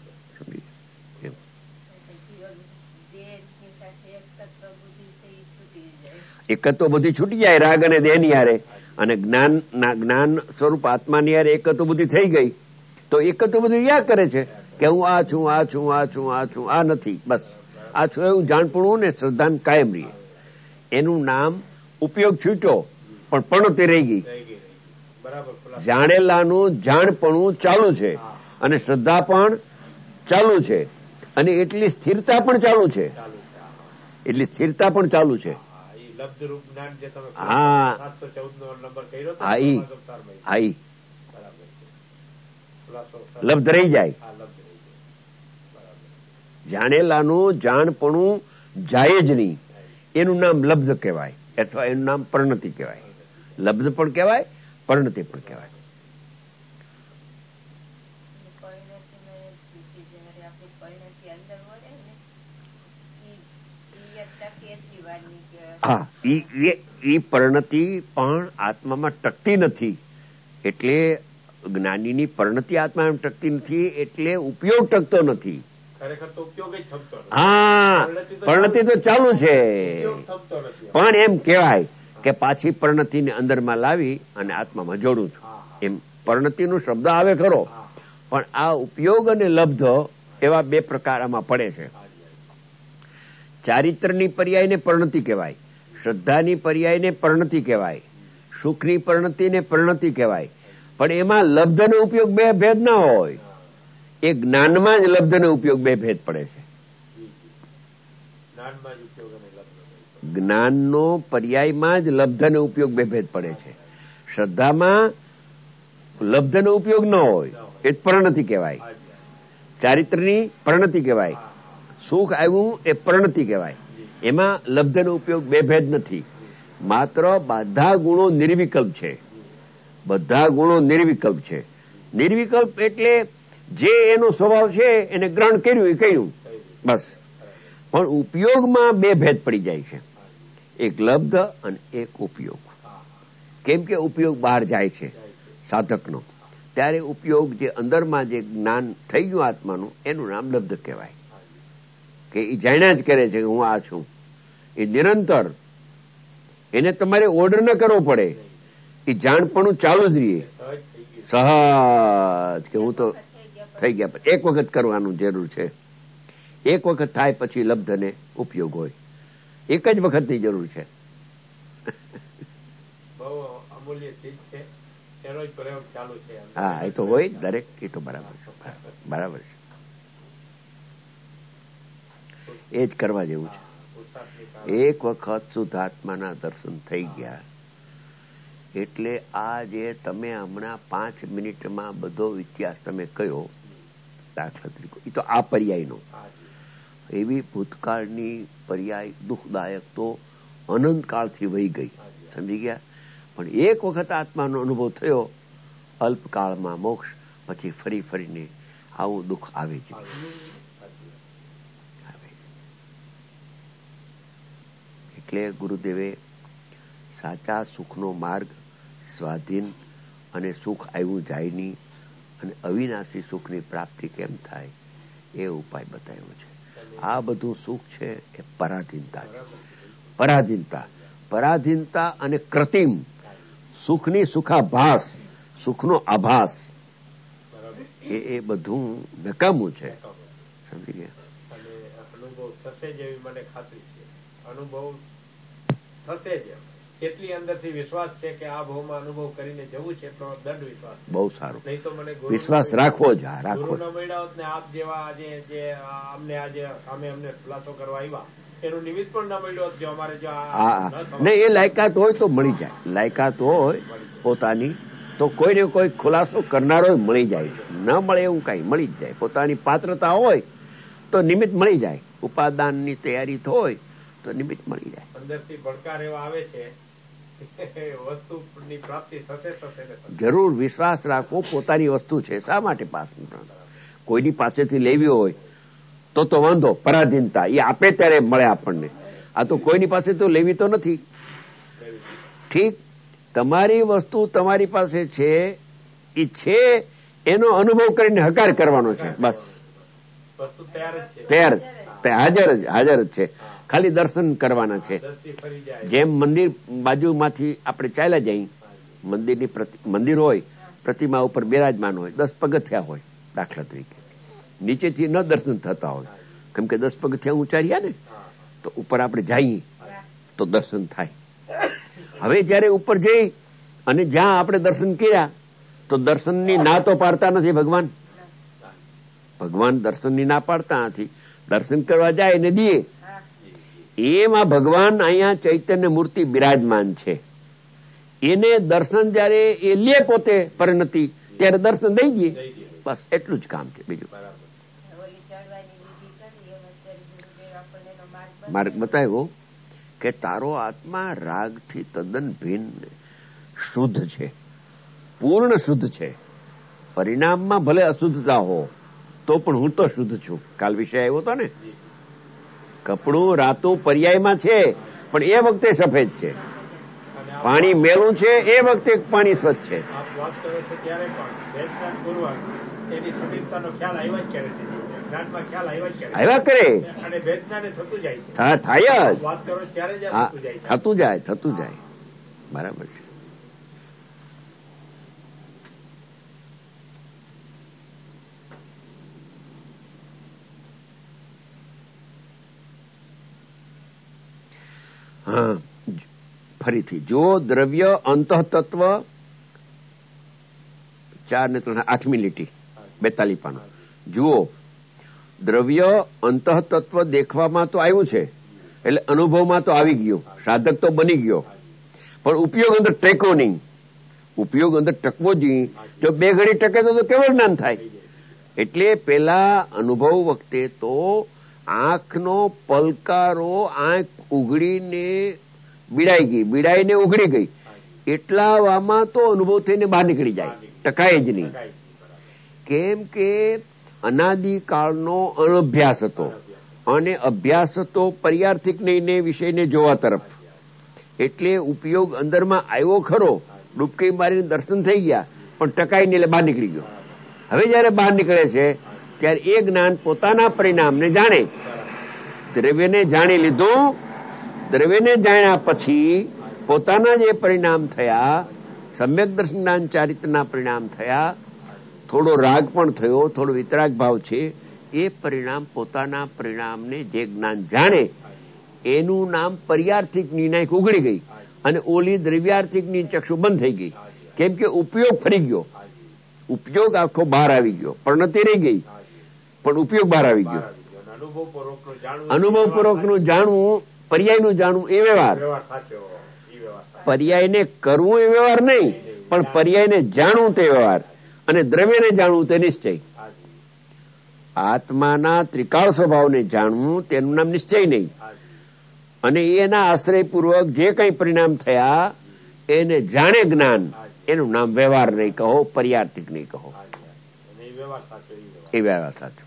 એકત્વ બધી છૂટી જાય રાગ અને દેહની હારે, અને જ્ઞાન સ્વરૂપ આત્માની હારે એકત્વ બધી થઈ ગઈ તો એકત્વ બધું યા કરે છે કે હું આ છું, આ છું, આ છું, આ છું, આ નથી, બસ આ છું એવું જાણપણું ને શ્રદ્ધાન કાયમ રહીએ. એનું નામ ઉપયોગ છૂટ્યો પણ પણતી રહી ગઈ. જાણેલાનું જાણપણું ચાલુ છે અને શ્રદ્ધા પણ ચાલુ છે, અને એટલી સ્થિરતા પણ ચાલુ છે, એટલી સ્થિરતા પણ ચાલુ છે. લબ્ધ રહી જાય. જાણેલાનું જાણપણું જાય જ નહીં, એનું નામ લબ્ધ કહેવાય અથવા એનું નામ પરિણતિ કહેવાય. લબ્ધ પણ કહેવાય, પરિણતિ પણ કહેવાય. હા, ઈ પરિણતિ પણ આત્મામાં ટકતી નથી, એટલે જ્ઞાનીની પરિણતિ આત્મામાં ટકતી નથી, એટલે ઉપયોગ ટકતો નથી. હા, પરિણતિ તો ચાલુ છે, પણ એમ કહેવાય કે પાછી પરિણતિની અંદરમાં લાવી અને આત્મામાં જોડું છું. એમ પરિણતિનો શબ્દ આવે ખરો, પણ આ ઉપયોગ અને લબ્ધ એવા બે પ્રકાર આમાં પડે છે. ચારિત્રની પર્યાયને પરિણતિ કહેવાય, શ્રદ્ધાની પર્યાયને પરિણતિ કહેવાય, સુખની પરિણતિને પરિણતિ કહેવાય. પણ એમાં લબ્ધનો ઉપયોગ બે ભેદ ના હોય, એ જ્ઞાનમાં જ લબ્ધનો ઉપયોગ બે ભેદ પડે છે. જ્ઞાનનો પર્યાયમાં જ લબ્ધનો ઉપયોગ બે ભેદ પડે છે. શ્રદ્ધામાં લબ્ધનો ઉપયોગ ન હોય, એ જ પરિણતિ કહેવાય. ચારિત્રની પરિણતિ કહેવાય, સુખ આવ્યું એ પરિણતિ કહેવાય. એમાં લબ્ધનો ઉપયોગ બે ભેદ નથી. માત્ર બધા ગુણો નિર્વિકલ્પ છે, બધા ગુણો નિર્વિકલ્પ છે. નિર્વિકલ્પ એટલે જે એનો સ્વભાવ છે એને ગ્રહણ કર્યું એ કર્યું, બસ. પણ ઉપયોગમાં બે ભેદ પડી જાય છે, એક લબ્ધ અને એક ઉપયોગ. કેમ કે ઉપયોગ બહાર જાય છે સાધકનો, ત્યારે ઉપયોગ જે અંદરમાં જે જ્ઞાન થઈ ગયું આત્માનું એનું નામ લબ્ધ કહેવાય. કે એ જાણ્યા જ કરે છે કે હું આ છું. એ નિરંતર, એને તમારે ઓર્ડર ન કરવો પડે, એ જાણપણું ચાલુ જ રહીએ સહજ કે હું તો થઈ ગયા. એક વખત કરવાનું જરૂર છે, એક વખત થાય પછી લબ્ધ ને ઉપયોગ હોય, એક જ વખતની જરૂર છે. હા, એ તો હોય દરેક, એ તો બરાબર છે, બરાબર છે, એ જ કરવા જેવું છે. એક વખત શુદ્ધાત્માના દર્શન થઈ ગયા એટલે આ જે તમે હમણાં 5 મિનિટમાં બધો ઇતિહાસ તમે કયો, દાખલા તરીકે, એ તો આ પર્યાયનો. એવી ભૂતકાળની પર્યાય દુઃખદાયક તો અનંતકાળથી વહી ગઈ, સમજી ગયા. પણ એક વખત આત્માનો અનુભવ થયો, અલ્પકાળમાં મોક્ષ, પછી ફરી ફરીને આવું દુઃખ આવે છે. એટલે ગુરુદેવે સાચા સુખનો માર્ગ, સ્વાધીન અને સુખ આવ્યું જાય નહીં અને અવિનાશી સુખની પ્રાપ્તિ કેમ થાય એ ઉપાય બતાવ્યો છે. આ બધું સુખ છે એ પરાધીનતા છે. પરાધીનતા અને કૃત્રિમ સુખની સુખાભાસ, સુખનો આભાસ, એ બધું નકામું છે, સમજી ગયા. અનુભવ થશે જ એવી મને ખાતરી છે. અનુભવ થશે જ એટલી અંદરથી વિશ્વાસ છે કે આ ભાવમાં અનુભવ કરીને જવું છે એટલો દંડ વિશ્વાસ. બહુ સારું. નહીં તો મને વિશ્વાસ રાખવો જ. ગુરુ ન મળ્યા હોત ને આપ જેવા આજે જે અમને આજે સામે અમને ખુલાસો કરવા આવ્યા એનું નિમિત્ત પણ ન મળ્યો હોત. જો અમારે જો નહીં, એ લાયકાત હોય તો મળી જાય. લાયકાત હોય પોતાની તો કોઈને કોઈ ખુલાસો કરનારો મળી જાય. ન મળે એવું કઈ મળી જ જાય. પોતાની પાત્રતા હોય તો નિમિત્ત મળી જાય. ઉપાદાનની તૈયારી હોય તો નિમિત્ત મળી જાય. અંદરથી ભડકાર એવા આવે છે વસ્તુની પ્રાપ્તિ થશે. જરૂર વિશ્વાસ રાખવો પોતાની વસ્તુ છે. શા માટે કોઈની પાસેથી લેવી હોય તો વાંધો, પરાધીનતા, એ આપે ત્યારે મળે આપણને. આ તો કોઈની પાસે તો લેવી તો નથી. ઠીક, તમારી વસ્તુ તમારી પાસે છે, એ છે એનો અનુભવ કરીને હકાર કરવાનો છે. બસ તૈયાર હાજર જ છે. ખાલી દર્શન કરવાના છે. જેમ મંદિર બાજુમાંથી આપણે ચાલ્યા જઈએ, મંદિર હોય, પ્રતિમા ઉપર બિરાજમાન હોય, 10 પગથિયા હોય દાખલા તરીકે, નીચેથી ન દર્શન થતા હોય, કેમ કે 10 પગથિયા ઊંચા રહ્યા ને, તો ઉપર આપણે જઈએ તો દર્શન થાય. હવે જયારે ઉપર જઈ અને જ્યાં આપણે દર્શન કર્યા તો દર્શનની ના તો પાડતા નથી ભગવાન. ભગવાન દર્શનની ના પાડતા નથી. દર્શન કરવા જાય ને દીએ એમાં ભગવાન અહીંયા ચૈતન્ય મૂર્તિ બિરાજમાન છે. એને દર્શન જયારે એ લે પોતે પરિણતિ ત્યારે દર્શન દઈ દઈએ. બસ એટલું જ કામ છે. બીજું માર્ગ બતાવ્યો કે તારો આત્મા રાગથી તદ્દન ભિન્ન શુદ્ધ છે, પૂર્ણ શુદ્ધ છે. પરિણામમાં ભલે અશુદ્ધતા હો તો પણ હું તો શુદ્ધ છું. કાલ વિષય આવ્યો હતો ને, કપડું રાતું પર્યાયમાં છે પણ એ વખતે સફેદ છે. પાણી મેલું છે એ વખતે પાણી સ્વચ્છ છે. આવ્યા કરે થાય જ, થતું જાય. બરાબર છે. હા, ફરીથી જો દ્રવ્ય અંતઃતત્વ 4 ને 3 8મી લીટી 42 પાનું જુઓ. દ્રવ્ય અંતઃતત્વ દેખવામાં તો આવ્યું છે, એટલે અનુભવમાં તો આવી ગયું, સાધક તો બની ગયો, પણ ઉપયોગ અંદર ટેકો નહીં. ઉપયોગ અંદર ટકવો જોઈએ. જો 2 ઘડી ટકે તો કેવું જ્ઞાન થાય? એટલે પેલા અનુભવ વખતે તો આંખનો પલકારો, આંખ ઉઘડીને બીડાઈને ઉઘડી ગઈ, એટલામાં તો અનુભવ થઈને બહાર નીકળી જાય, ટકાય જ નહીં. કેમ કે અનાદિકાળનો અનભ્યાસ હતો, અને અભ્યાસ હતો પર્યાર્થિક ને વિષયને જોવા તરફ. એટલે ઉપયોગ અંદરમાં આવ્યો ખરો, ડૂબકી મારીને દર્શન થઈ ગયા, પણ ટકાઈને એટલે બહાર નીકળી ગયો. હવે જયારે બહાર નીકળે છે ત્યારે એ જ્ઞાન પોતાના પરિણામને જાણે. દ્રવ્યને જાણી લીધું, દ્રવ્યને જાણ્યા પછી પોતાના જે પરિણામ થયા, સમ્યક દર્શન જ્ઞાન ચારિત્રના પરિણામ થયા, થોડો રાગ પણ થયો, થોડો વિતરાગ ભાવ છે, એ પરિણામ પોતાના પરિણામને જે જ્ઞાન જાણે એનું નામ પર્યાર્થિક નિર્ણય ઉઘડી ગઈ, અને ઓલી દ્રવ્યાર્થિકની ચક્ષુ બંધ થઈ ગઈ. કેમ કે ઉપયોગ ફરી ગયો, ઉપયોગ આખો બહાર આવી ગયો. પરિણતિ રહી ગઈ પણ ઉપયોગ બહાર આવી ગયો. અનુભવપૂર્વકનું જાણવું, પર્યાયનું જાણવું એ વ્યવહાર. પર્યાયને કરવું એ વ્યવહાર નહીં, પણ પર્યાયને જાણવું તે વ્યવહાર, અને દ્રવ્યને જાણવું તે નિશ્ચય. આત્માના ત્રિકાળ સ્વભાવને જાણવું તેનું નામ નિશ્ચય નહીં, અને એના આશ્રયપૂર્વક જે કંઈ પરિણામ થયા એને જાણે જ્ઞાન, એનું નામ વ્યવહાર નહીં કહો, પર્યાર્થિક નહીં કહો. એ વ્યવહાર સાચો.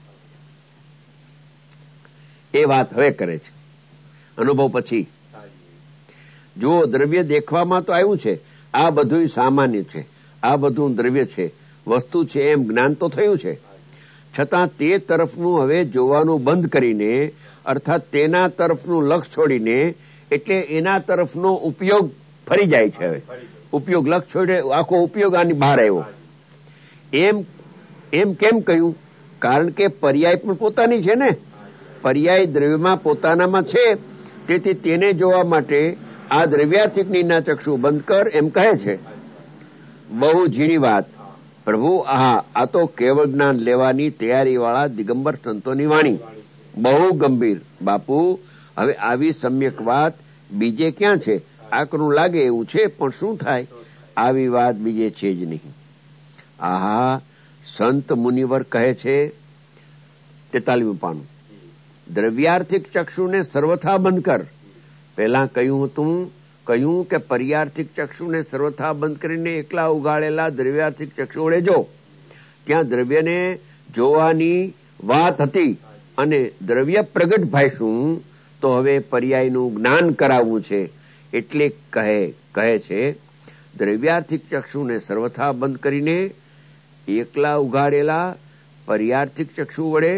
એ વાત હવે કરે છે અનુભવ પછી. જો દ્રવ્ય દેખવામાં તો આવ્યું છે, આ બધું સામાન્ય છે, આ બધું દ્રવ્ય છે, વસ્તુ છે એમ જ્ઞાન તો થયું છે, છતાં તે તરફનું હવે જોવાનું બંધ કરીને, અર્થાત તેના તરફનું લક્ષ છોડીને, એટલે એના તરફનો ઉપયોગ ફરી જાય છે. હવે ઉપયોગ લક્ષ છોડે, આખો ઉપયોગ આની બહાર આવ્યો. એમ કેમ કહ્યું? કારણ કે પર્યાય પણ પોતાની છે ને. પર્યાય દ્રવ્યમાં પોતાનામાં છે, તેથી તેને જોવા માટે આ દ્રવ્યાર્થિકના ચક્ષુ બંધ કર એમ કહે છે. બહુ ઝીણી વાત પ્રભુ. આ તો કેવળ જ્ઞાન લેવાની તૈયારી વાળા દિગંબર સંતોની વાણી. બહુ ગંભીર બાપુ. હવે આવી સમ્યક વાત બીજે ક્યાં છે? આકરું લાગે એવું છે, પણ શું થાય? આવી વાત બીજે છે જ નહીં. આહા, સંત મુનિવર કહે છે 43મું પાનું, દ્રવ્યાર્થિક ચક્ષુને સર્વથા બંધ કર. પહેલા કહ્યું કે પર્યાર્થિક ચક્ષુને સર્વથા બંધ કરીને એકલા ઉગાડેલા દ્રવ્યાર્થિક ચક્ષુ વડે જો. ત્યાં દ્રવ્યને જોવાની વાત હતી અને દ્રવ્ય પ્રગટ ભાઈશું, તો હવે પર્યાયનું જ્ઞાન કરાવવું છે. એટલે કહે છે દ્રવ્યાર્થિક ચક્ષુને સર્વથા બંધ કરીને એકલા ઉગાડેલા પર્યાર્થિક ચક્ષુ વડે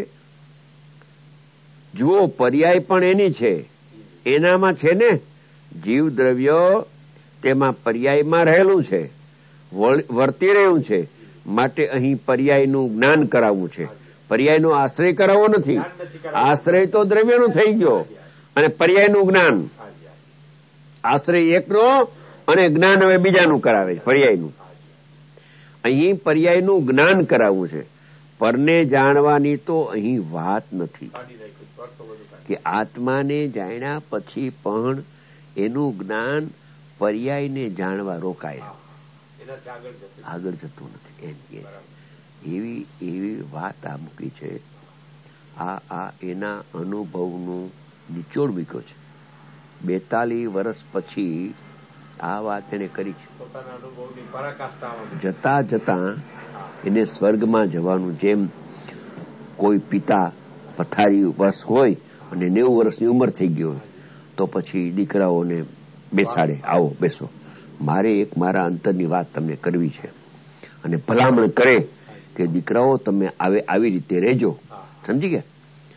જુઓ. પર્યાય પણ એની છે, એનામાં છે ને જીવ દ્રવ્ય, તેમાં પર્યાયમાં રહેલું છે, વર્તી રહ્યું છે. માટે અહીં પર્યાયનું જ્ઞાન કરાવવું છે. પર્યાયનો આશ્રય કરાવવો નથી. આશ્રય તો દ્રવ્યનો થઈ ગયો અને પર્યાયનું જ્ઞાન. આશ્રય એકનો અને જ્ઞાન હવે બીજાનું કરાવે છે, પર્યાયનું. અહીં પર્યાયનું જ્ઞાન કરાવવું છે. પરને જાણવાની તો અહીં વાત નથી કે આત્માને જાણ્યા પછી પણ એનું જ્ઞાન પર્યાયને જાણવા રોકાય, આગળ જતું નથી. એમ કે એવી વાત આ મૂકી છે. આ એના અનુભવનું નિચોડ મૂક્યો છે. 42 વર્ષ પછી આ વાત એને કરી છે. જતા જતા એને સ્વર્ગમાં જવાનું. જેમ કોઈ પિતા પથારી બસ હોય અને 90 વર્ષની ઉંમર થઈ ગઈ હોય તો પછી દીકરાઓને બેસાડે, આવો બેસો, મારે એક મારા અંતરની વાત તમને કરવી છે. અને ભલામણ કરે કે દીકરાઓ તમે આવી રીતે રહેજો. સમજી ગયા?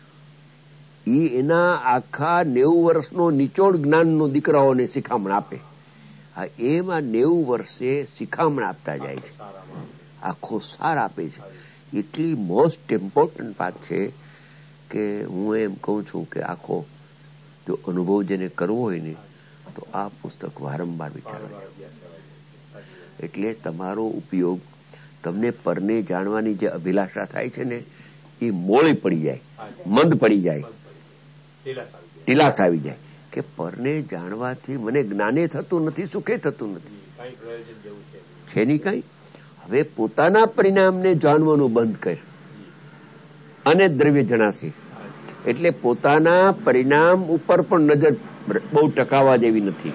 એના આખા 90 વર્ષનો નિચોડ જ્ઞાનનો દીકરાઓને શિખામણ આપે. એમાં 90 વર્ષે શિખામણ આપતા જાય છે, આખો સાર આપે છે. એટલી મોસ્ટ ઇમ્પોર્ટન્ટ વાત છે કે હું એમ કહું છું કે આખો જો અનુભવ જેને કરવો હોય ને તો આ પુસ્તક વારંવાર વિચારવા. એટલે તમારો ઉપયોગ, તમને પરને જાણવાની જે અભિલાષા થાય છે ને એ મોળી પડી જાય, મંદ પડી જાય, ઢીલાસ આવી જાય કે પરને જાણવાથી મને જ્ઞાને થતું નથી, સુખે થતું નથી, છે નહીં કઈ. હવે પોતાના પરિણામને જાણવાનું બંધ કર અને દ્રવ્ય જણાશે. એટલે પોતાના પરિણામ ઉપર પણ નજર બહુ ટકાવવા જેવી નથી.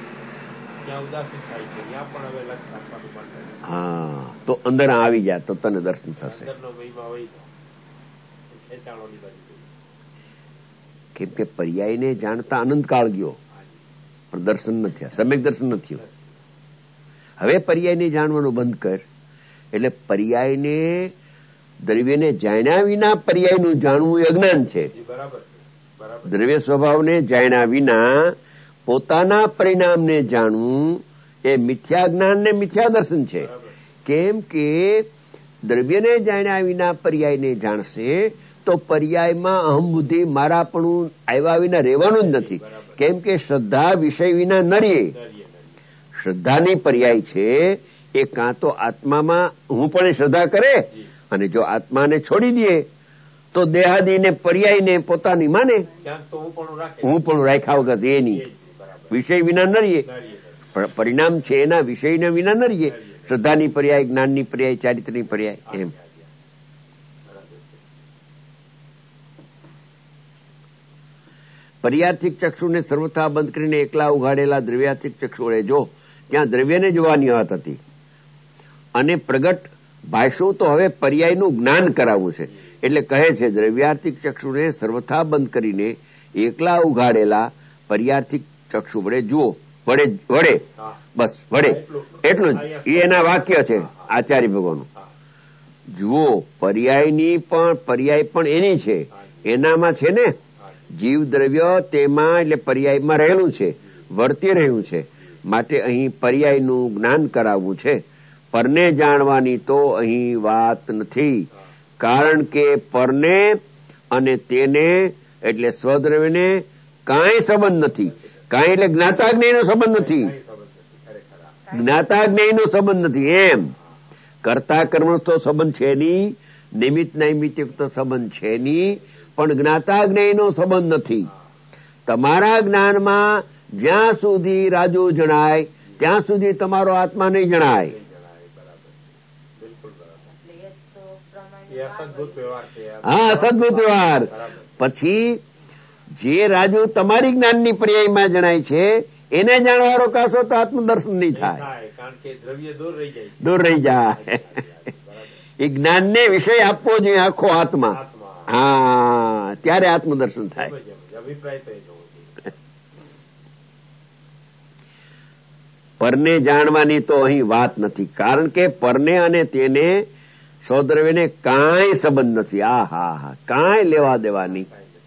હા, તો અંદર આવી જાય તો તને દર્શન થશે. કેમ કે પર્યાયને જાણતા અનંતકાળ ગયો પણ દર્શન નથી, સમ્યક દર્શન નથી. હવે પર્યાયને જાણવાનું બંધ કર. એટલે પર્યાયને, દ્રવ્યને જાણ્યા વિના પર્યાયનું જાણવું એ અજ્ઞાન છે. દ્રવ્ય સ્વભાવને જાણ્યા વિના પોતાના પરિણામને જાણવું એ મિથ્યા જ્ઞાન ને મિથ્યા દર્શન છે. કેમ કે દ્રવ્યને જાણ્યા વિના પર્યાયને જાણશે તો પર્યાયમાં અહમ બુદ્ધિ મારાપણું આવ્યા વિના રહેવાનું જ નથી. કેમ કે શ્રદ્ધા વિષય વિના ન રહે. શ્રદ્ધાની પર્યાય છે એ કાં તો આત્મામાં હું પણ શ્રદ્ધા કરે, અને જો આત્માને છોડી દે તો દેહાદીને પર્યાયને પોતાની માને. હું પણ રાખ્યા વગર એ નહીં, વિષય વિના ન રહીએ. પરિણામ છે એના વિષયના વિના ન રહીએ. શ્રદ્ધાની પર્યાય, જ્ઞાનની પર્યાય, ચારિત્રની પર્યાય, એમ. પર્યાર્થિક ચક્ષુને સર્વથા બંધ કરીને એકલા ઉઘાડેલા દ્રવ્યાર્થિક ચક્ષુ વડે જો. ત્યાં દ્રવ્યને જોવાની વાત હતી અને પ્રગટ ભાઈશું તો હવે પર્યાયનું જ્ઞાન કરાવવું છે. એટલે કહે છે દ્રવ્યાર્થિક ચક્ષુને સર્વથા બંધ કરીને એકલા ઉઘાડેલા પર્યાર્થિક ચક્ષુ વડે જુઓ. વડે બસ વડે એટલું જ એના વાક્ય છે આચાર્ય ભગવાનનું. જુઓ, પર્યાય પણ એની છે, એનામાં છે ને જીવ દ્રવ્ય, તેમાં એટલે પર્યાયમાં રહેલું છે, વર્તી રહ્યું છે. માટે અહીં પર્યાયનું જ્ઞાન કરાવવું છે. પરને જાણવાની તો અહીં વાત નથી, કારણ કે પરને અને તેને એટલે સ્વદ્રવ્યને કાંઈ સંબંધ નથી. કાંઈ એટલે જ્ઞાતાજ્ઞેયનો સંબંધ નથી, જ્ઞાતાજ્ઞેયનો સંબંધ નથી. એમ કર્તા કર્મ તો સંબંધ છે નહીં, નિમિત્ત નૈમિત્તિક તો સંબંધ છે નહીં, પણ જ્ઞાતાજ્ઞેયનો સંબંધ નથી. તમારા જ્ઞાનમાં જ્યાં સુધી રાજુ જણાય ત્યાં સુધી તમારો આત્મા નહીં જણાય. હા, અસદભૂત વ્યવહાર. પછી જે રાજુ તમારી જ્ઞાનની પર્યાયમાં જણાય છે એને જાણવા રોકાશો તો આત્મદર્શન નહીં થાય, કારણ કે દ્રવ્ય દૂર રહી જાય. એ જ્ઞાનને વિષય આપવો જોઈએ આખો આત્મા. હા, ત્યારે આત્મદર્શન થાય. પરને જાણવાની તો અહીં વાત નથી, કારણ કે પરને અને તેને સ્વદ્રવ્યને કાંઈ સંબંધ નથી. હા, કાંઈ લેવા દેવાની.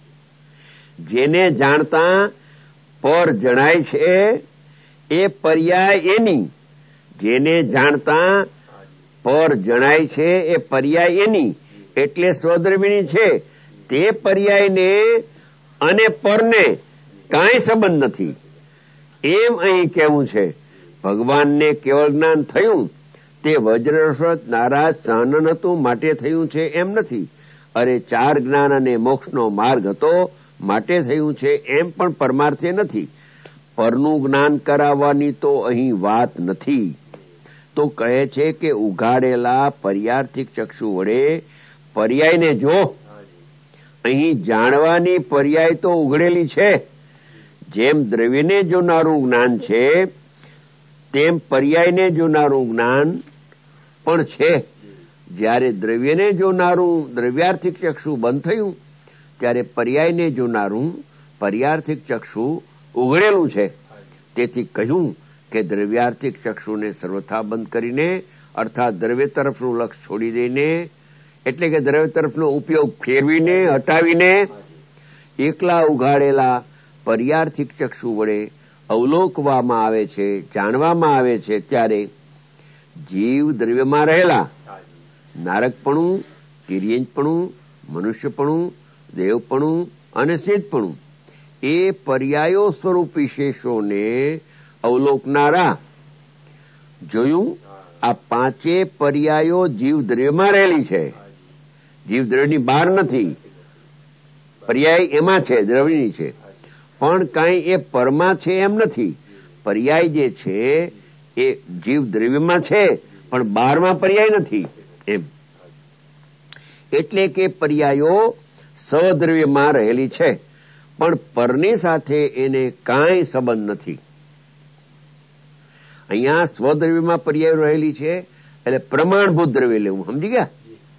જેને જાણતા પર જણાય છે એ પર્યાય એની, જેને જાણતા પર જણાય છે એ પર્યાય એની એટલે સ્વદ્રવ્યની છે. તે પર્યાયને અને પરને કાંઈ સંબંધ નથી એમ અહીં કહેવું છે. ભગવાનને કેવળ જ્ઞાન થયું તે વજ્રરસવત નારાજ સાનન હતું માટે થયું છે એમ નથી. અરે 4 જ્ઞાન અને મોક્ષનો માર્ગ હતો માટે થયું છે એમ પણ પરમાર્થે નથી. પરનું જ્ઞાન કરાવવાની તો અહીં વાત નથી. તો કહે છે કે ઉઘાડેલા પર્યાર્થિક ચક્ષુ વડે પર્યાયને જો. અહીં જાણવાની પર્યાય તો ઉઘડેલી છે. જેમ દ્રવ્યને જોનારું જ્ઞાન છે તેમ પર્યાયને જોનારું જ્ઞાન પણ છે. જ્યારે દ્રવ્યને જોનારું દ્રવ્યાર્થિક ચક્ષુ બંધ થયું ત્યારે પર્યાયને જોનારું પર્યાર્થિક ચક્ષુ ઉઘડેલું છે. તેથી કહ્યું કે દ્રવ્યાર્થિક ચક્ષુને સર્વથા બંધ કરીને, અર્થાત દ્રવ્ય તરફનું લક્ષ છોડી દઈને, એટલે કે દ્રવ્ય તરફનો ઉપયોગ ફેરવીને, હટાવીને એકલા ઉઘાડેલા પર્યાર્થિક ચક્ષુ વડે અવલોકવામાં આવે છે, જાણવામાં આવે છે. ત્યારે જીવ દ્રવ્યમાં રહેલા નારકપણું, તિર્યંજપણું, મનુષ્યપણું, દેવપણું અને સિદ્ધપણું એ પર્યાયો સ્વરૂપ વિશેષોને અવલોકનારા. જોયું, આ 5 પર્યાયો જીવ દ્રવ્યમાં રહેલી છે, જીવ દ્રવ્યની બહાર નથી. પર્યાય એમાં છે, દ્રવ્યની છે, પણ કાંઈ એ પરમાં છે એમ નથી. પર્યાય જે છે એ જીવ દ્રવ્યમાં છે પણ બહારમાં પર્યાય નથી એમ. એટલે કે પર્યાયો સદ્રવ્યમાં રહેલી છે પણ પરની સાથે એને કાંઈ સંબંધ નથી. અહીંયા સ્વદ્રવ્યમાં પર્યાય રહેલી છે એટલે પ્રમાણભૂત દ્રવ્ય લેવું, સમજી ગયા?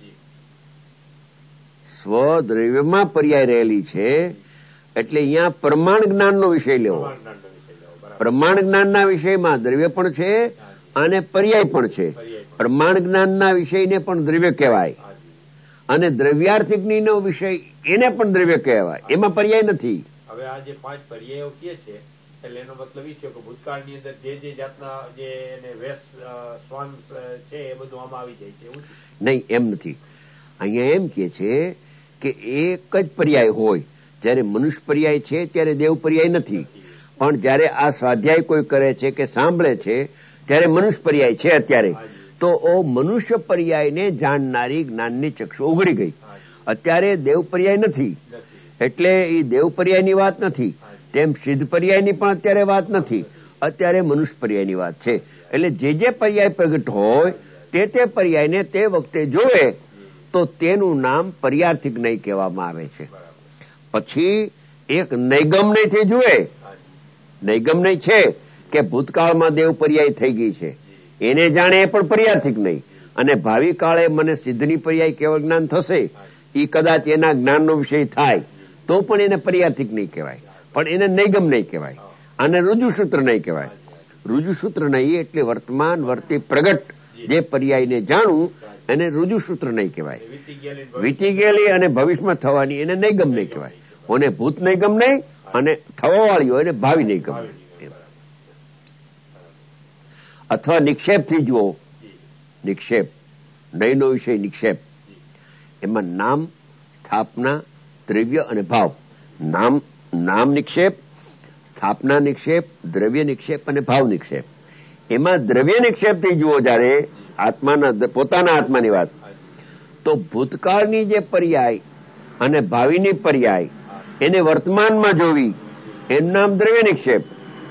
સ્વદ્રવ્યમાં પર્યાય રહેલી છે એટલે અહીંયા પ્રમાણ જ્ઞાનનો વિષય લેવો. પ્રમાણ જ્ઞાનના વિષયમાં દ્રવ્ય પણ છે અને પર્યાય પણ છે. પ્રમાણ જ્ઞાનના વિષયને પણ દ્રવ્ય કહેવાય અને દ્રવ્યાર્થિકનો વિષય એને પણ દ્રવ્ય કહેવાય, એમાં પર્યાય નથી. હવે આ જે 5 પર્યાયો કહે છે એટલે એનો મતલબ એ છે કે ભૂતકાળની અંદર જે જાતના જે વેશ શ્વાન છે એ બધું આમાં આવી જાય છે, એવું નહીં? એમ નથી. અહીંયા એમ કે છે કે એક જ પર્યાય હોય. જયારે મનુષ્ય પર્યાય છે ત્યારે દેવ પર્યાય નથી, પણ જયારે આ સ્વાધ્યાય કોઈ કરે છે કે સાંભળે છે ત્યારે મનુષ્ય પર્યાય છે. અત્યારે તો મનુષ્ય પર્યાયને જાણનારી જ્ઞાનની ચક્ષુ ઉઘડી ગઈ. અત્યારે દેવ પર્યાય નથી એટલે એ દેવ પર્યાયની વાત નથી. તેમ સિદ્ધ પર્યાયની પણ અત્યારે વાત નથી. અત્યારે મનુષ્ય પર્યાયની વાત છે. એટલે જે પર્યાય પ્રગટ હોય તે પર્યાયને તે વખતે જોવે તો તેનું નામ પર્યાર્થિક નય કહેવામાં આવે છે. પછી એક નૈગમનયથી જુએ. નૈગમનય છે કે ભૂતકાળમાં દેવ પર્યાય થઈ ગઈ છે, એને જાણે એ પણ પર્યાર્થિક નહીં. અને ભાવિ કાળે મને સિદ્ધની પર્યાય કેવળ જ્ઞાન થશે, એ કદાચ એના જ્ઞાનનો વિષય થાય તો પણ એને પર્યાર્થિક નહીં કહેવાય, પણ એને નૈગમ નહીં કહેવાય. અને રુજુસૂત્ર નહીં કહેવાય. રુજુસૂત્ર નહીં એટલે વર્તમાન વર્તી પ્રગટ જે પર્યાયને જાણવું એને રુજુસૂત્ર નહીં કહેવાય. વીતી ગયેલી અને ભવિષ્યમાં થવાની એને નૈગમ નહીં કહેવાય. ઓને ભૂત નૈગમ નહીં અને થવા વાળી હોય એને ભાવિ નૈગમ. અથવા નિક્ષેપથી જુઓ. નિક્ષેપ, નયનો વિષય નિક્ષેપ. એમાં નામ, સ્થાપના, દ્રવ્ય અને ભાવ નામ નિક્ષેપ, સ્થાપના નિક્ષેપ, દ્રવ્ય નિક્ષેપ અને ભાવ નિક્ષેપ. એમાં દ્રવ્ય નિક્ષેપથી જુઓ જયારે પોતાના આત્માની વાત, તો ભૂતકાળની જે પર્યાય અને ભાવિની પર્યાય એને વર્તમાનમાં જોવી એનું નામ દ્રવ્ય નિક્ષેપ.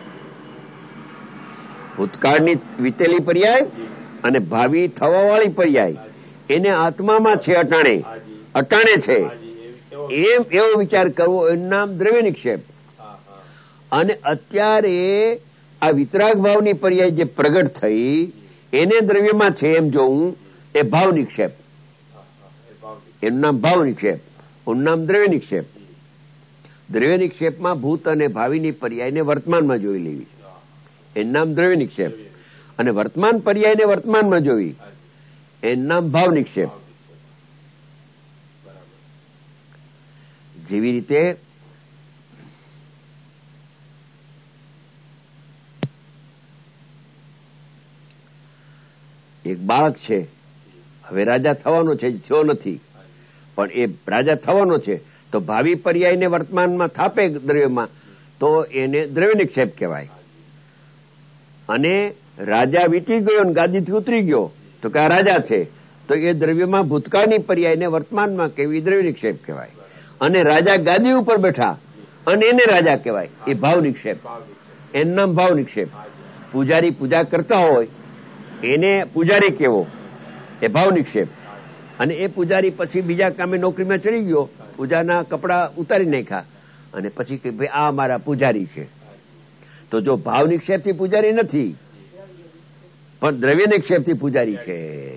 ભૂતકાળની વીતેલી પર્યાય અને ભાવિ થવાવાળી પર્યાય એને આત્મામાં છે, અટાણે છે, એમ એવો વિચાર કરવો એનું નામ દ્રવ્ય નિક્ષેપ. અને અત્યારે આ વિતરાગ ભાવની પર્યાય જે પ્રગટ થઈ એને દ્રવ્યમાં છે એમ જોવું એ ભાવ નિક્ષેપ. એનું નામ ભાવ નિક્ષેપ, એનું નામ દ્રવ્ય નિક્ષેપ. દ્રવ્ય નિક્ષેપમાં ભૂત અને ભાવિની પર્યાયને વર્તમાનમાં જોઈ લેવી, એનું નામ દ્રવ્ય નિક્ષેપ. અને વર્તમાન પર્યાયને વર્તમાનમાં જોવી એનું નામ ભાવ નિક્ષેપ. જેવી રીતે એક બાળક છે, હવે રાજા થવાનો છે, થયો નથી, પણ એ રાજા થવાનો છે, તો ભાવિ પર્યાયને વર્તમાનમાં થાપે દ્રવ્યમાં તો એને દ્રવ્ય નિક્ષેપ કહેવાય. અને રાજા વીતી ગયો અને ગાદીથી ઉતરી ગયો તો કે આ રાજા છે, તો એ દ્રવ્યમાં ભૂતકાળની પર્યાયને વર્તમાનમાં કેવી દ્રવ્ય નિક્ષેપ કહેવાય. અને રાજા ગાદી ઉપર બેઠા અને એને રાજા કહેવાય, એ ભાવ નિક્ષેપ. એનું નામ ભાવ નિક્ષેપ. પૂજારી પૂજા કરતા હોય એને પૂજારી કેવો, એ ભાવ નિક્ષેપ. અને એ પૂજારી પછી બીજા કામે નોકરીમાં ચડી ગયો, પૂજાના કપડા ઉતારી નાખ્યા અને પછી કે ભાઈ આ મારા પૂજારી છે, તો જો ભાવ નિક્ષેપથી પૂજારી નથી પણ દ્રવ્ય નિક્ષેપથી પૂજારી છે.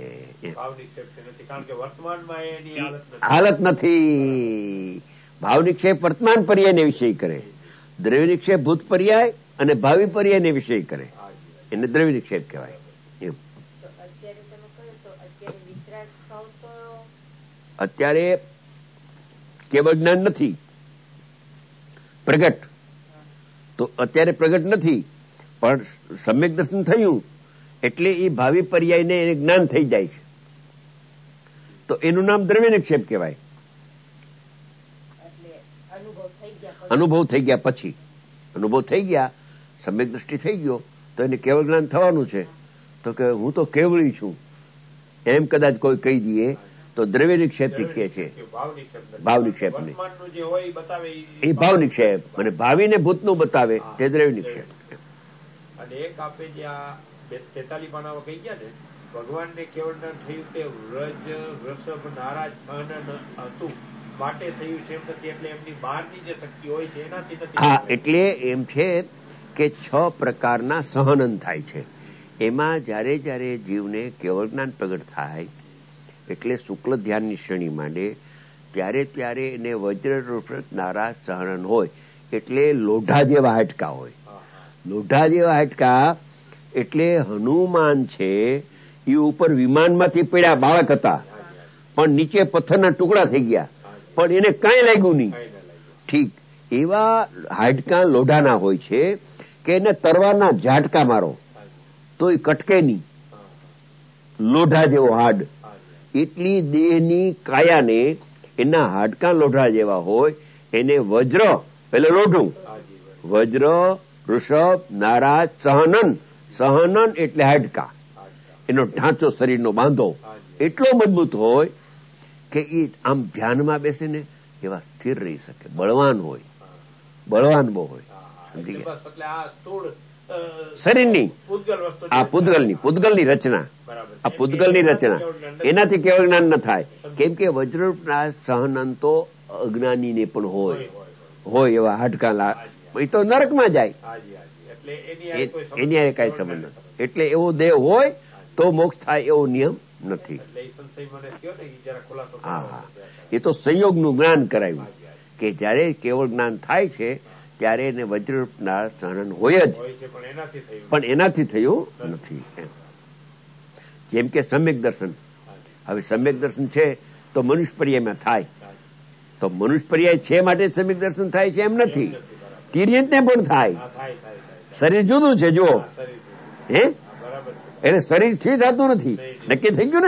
હાલત નથી. ભાવ નિક્ષેપ વર્તમાન પર્યાયને વિષય કરે, દ્રવ્ય નિક્ષેપ ભૂત પર્યાય અને ભાવિ પર્યાયને વિષય કરે, એને દ્રવ્ય નિક્ષેપ કહેવાય. અત્યારે કેવળ જ્ઞાન નથી પ્રગટ, તો અત્યારે પ્રગટ નથી પણ સમ્યક દર્શન થયું એટલે એ ભાવિ પર્યાયને એને જ્ઞાન થઈ જાય છે, તો એનું નામ દ્રવ્ય નિક્ષેપ કહેવાય. અનુભવ થઈ ગયા પછી, અનુભવ થઈ ગયા, સમ્યક દ્રષ્ટિ થઈ ગયો તો એને કેવળ જ્ઞાન થવાનું છે, તો કે હું તો કેવળી છું એમ કદાચ કોઈ કહી દઈએ તો દ્રવ્ય નિક્ષેપ થી કહે છે, ભાવ નિક્ષેપ નહીં. એ ભાવ નિક્ષેપ અને ભાવિને ભૂતનું બતાવે તે દ્રવ્ય નિક્ષેપ. અને એક આપે જે આ 43 પાનામાં કહી ગયા ને, ભગવાનને કેવળ જ્ઞાન થયું તે વ્રજ વૃષભ નારાજ હતું માટે થયું છે એમ નથી, એટલે એમની બહારની જે શક્તિ હોય છે એનાથી નથી. હા, એટલે એમ છે કે 6 પ્રકારના સહનન થાય છે. એમાં જયારે જયારે જીવને કેવળ જ્ઞાન પ્રગટ થાય એટલે શુક્લ ધ્યાનની શ્રેણી માંડે ત્યારે ત્યારે એને વજ્ર નારાજ સહનન હોય, એટલે લોઢા જેવા હાડકા હોય. લોઢા જેવા હાડકા એટલે હનુમાન છે એ ઉપર વિમાનમાંથી પડ્યા, બાળક હતા પણ નીચે પથ્થરના ટુકડા થઈ ગયા પણ એને કાંઈ લાગ્યું નહીં. ઠીક એવા હાડકા લોઢાના હોય છે કે એને તરવારના ઝાટકા મારો તો એ કટકે નહીં. લોઢા જેવો હાડ, એટલી દેહની કાયાને એના હાડકા લોઢા જેવા હોય. એને વજ્ર એટલે લોઢું, વજ્ર વૃષભ નારાજ સહનન, સહનન એટલે હાડકા, એનો ઢાંચો શરીરનો બાંધો એટલો મજબૂત હોય કે એ આમ ધ્યાનમાં બેસે ને એવા સ્થિર રહી શકે. બળવાન હોય, બળવાન બહુ હોય. સમજી ગયા? શરીરની આ પૂતગલની રચના, આ પૂતગલની રચના એનાથી કેવળ જ્ઞાન ન થાય. કેમ કે વજ્રનાશ સહનન તો અજ્ઞાનીને પણ હોય એવા હાડકા, એ તો નરકમાં જાય, એની કઈ સંબંધ નથી. એટલે એવો દેહ હોય તો મોક્ષ થાય એવો નિયમ નથી. હા, એ તો સંયોગનું જ્ઞાન કરાવ્યું કે જયારે કેવળ જ્ઞાન થાય છે ત્યારે એને વજ્રના સહનન હોય જ, પણ એનાથી થયું નથી. જેમ કે સમ્યક દર્શન, હવે સમ્યક દર્શન છે તો મનુષ્ય પર્યાયમાં થાય, તો મનુષ્ય પર્યાય છે માટે સમ્યક દર્શન થાય છે એમ નથી, તિર્યંતને પણ થાય. શરીર જુદું છે જુઓ, હે એટલે શરીર થી થતું નથી, નક્કી થઈ ગયું ને.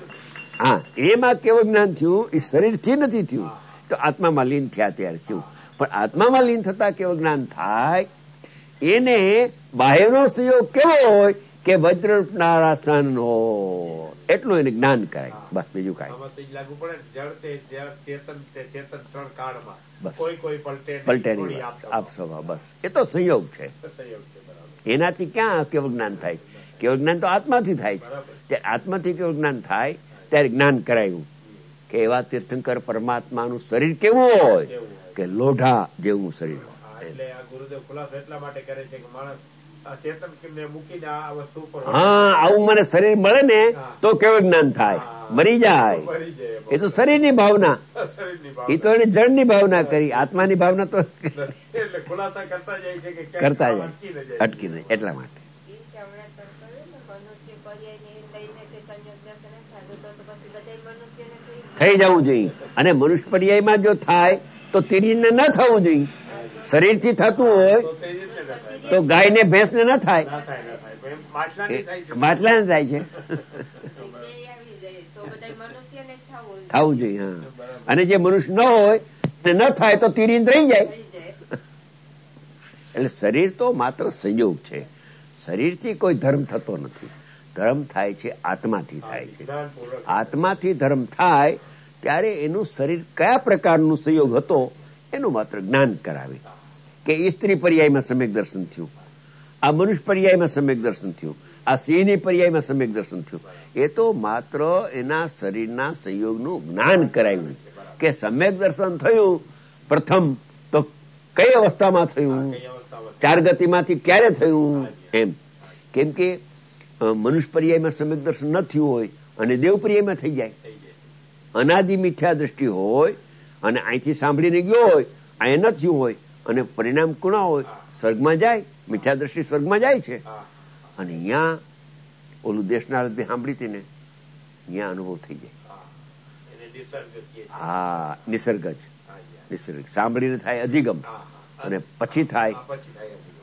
હા, એમાં કેવું જ્ઞાન થયું, એ શરીર થી નથી થયું, તો આત્મામાં લીન થયા ત્યારે થયું. પણ આત્મામાં લીન થતા કેવું જ્ઞાન થાય, એને બાહ્યનો સંયોગ કેવો હોય કે વજ્રરૂપના સન હોય એટલું એને જ્ઞાન કરાય, બસ બીજું કાંઈ લાગુ પડે. જળ ચેતન ત્રણ કાળમાં બસ. કોઈ પલટે પલટેની આપ સ્વભાવ, બસ એ તો સંયોગ છે. એનાથી ક્યાં કેવું જ્ઞાન થાય? કેવું જ્ઞાન તો આત્માથી થાય છે. ત્યારે આત્માથી કેવું જ્ઞાન થાય ત્યારે જ્ઞાન કરાયું કે એવા તીર્થંકર પરમાત્માનું શરીર કેવું હોય કે લોઢા જેવું શરીર હોય. એટલે આ ગુરુદેવ ખુલાસો એટલા માટે કરે છે કે માણસ ચેતન મૂકીને આ વસ્તુ ઉપર, હા, આવું મને શરીર મળે ને તો કેવું જ્ઞાન થાય? મરી જાય. એ તો શરીરની ભાવના, એ તો એને જળની ભાવના કરી, આત્માની ભાવના તો ખુલાસા કરતા જાય છે કે કરતા જાય, અટકી નહીં. એટલા માટે થઈ જવું જોઈએ. અને મનુષ્ય પર્યાયમાં જો થાય તો તીરીને ન થવું જોઈએ. શરીરથી થતું હોય તો ગાયને ભેંસને ન થાય, માટલાને થાય છે. થવું જોઈએ. હા, અને જે મનુષ્ય ન હોય ન થાય તો તીરીને રહી જાય. એટલે શરીર તો માત્ર સંયોગ છે. શરીરથી કોઈ ધર્મ થતો નથી. ધર્મ થાય છે આત્માથી થાય છે. આત્માથી ધર્મ થાય ત્યારે એનું શરીર કયા પ્રકારનું સંયોગ હતો એનું માત્ર જ્ઞાન કરાવે. કે એ સ્ત્રી પર્યાયમાં સમ્યક દર્શન થયું, આ મનુષ્ય પર્યાયમાં સમ્યક દર્શન થયું, આ સિંહની પર્યાયમાં સમ્યક દર્શન થયું. એ તો માત્ર એના શરીરના સંયોગનું જ્ઞાન કરાવ્યું કે સમ્યક દર્શન થયું પ્રથમ તો કઈ અવસ્થામાં થયું, ચાર ગતિમાંથી ક્યારે થયું એમ. કેમ કે મનુષ્ય પર્યાયમાં સમ્યક દર્શન ન થયું હોય અને દેવ પર્યાયમાં થઈ જાય. અનાદિ મિથ્યા દ્રષ્ટિ હોય અને અહીંથી સાંભળીને ગયો હોય, અહીંયા ન થયું હોય અને પરિણામ કોના હોય? સ્વર્ગમાં જાય. મિથ્યા દ્રષ્ટિ સ્વર્ગમાં જાય છે. અને અહીંયા ઓલું દેશના સાંભળી હતી ને, અહીંયા અનુભવ થઈ જાય. હા, નિસર્ગ જ. નિસર્ગ સાંભળીને થાય અધિગમ અને પછી થાય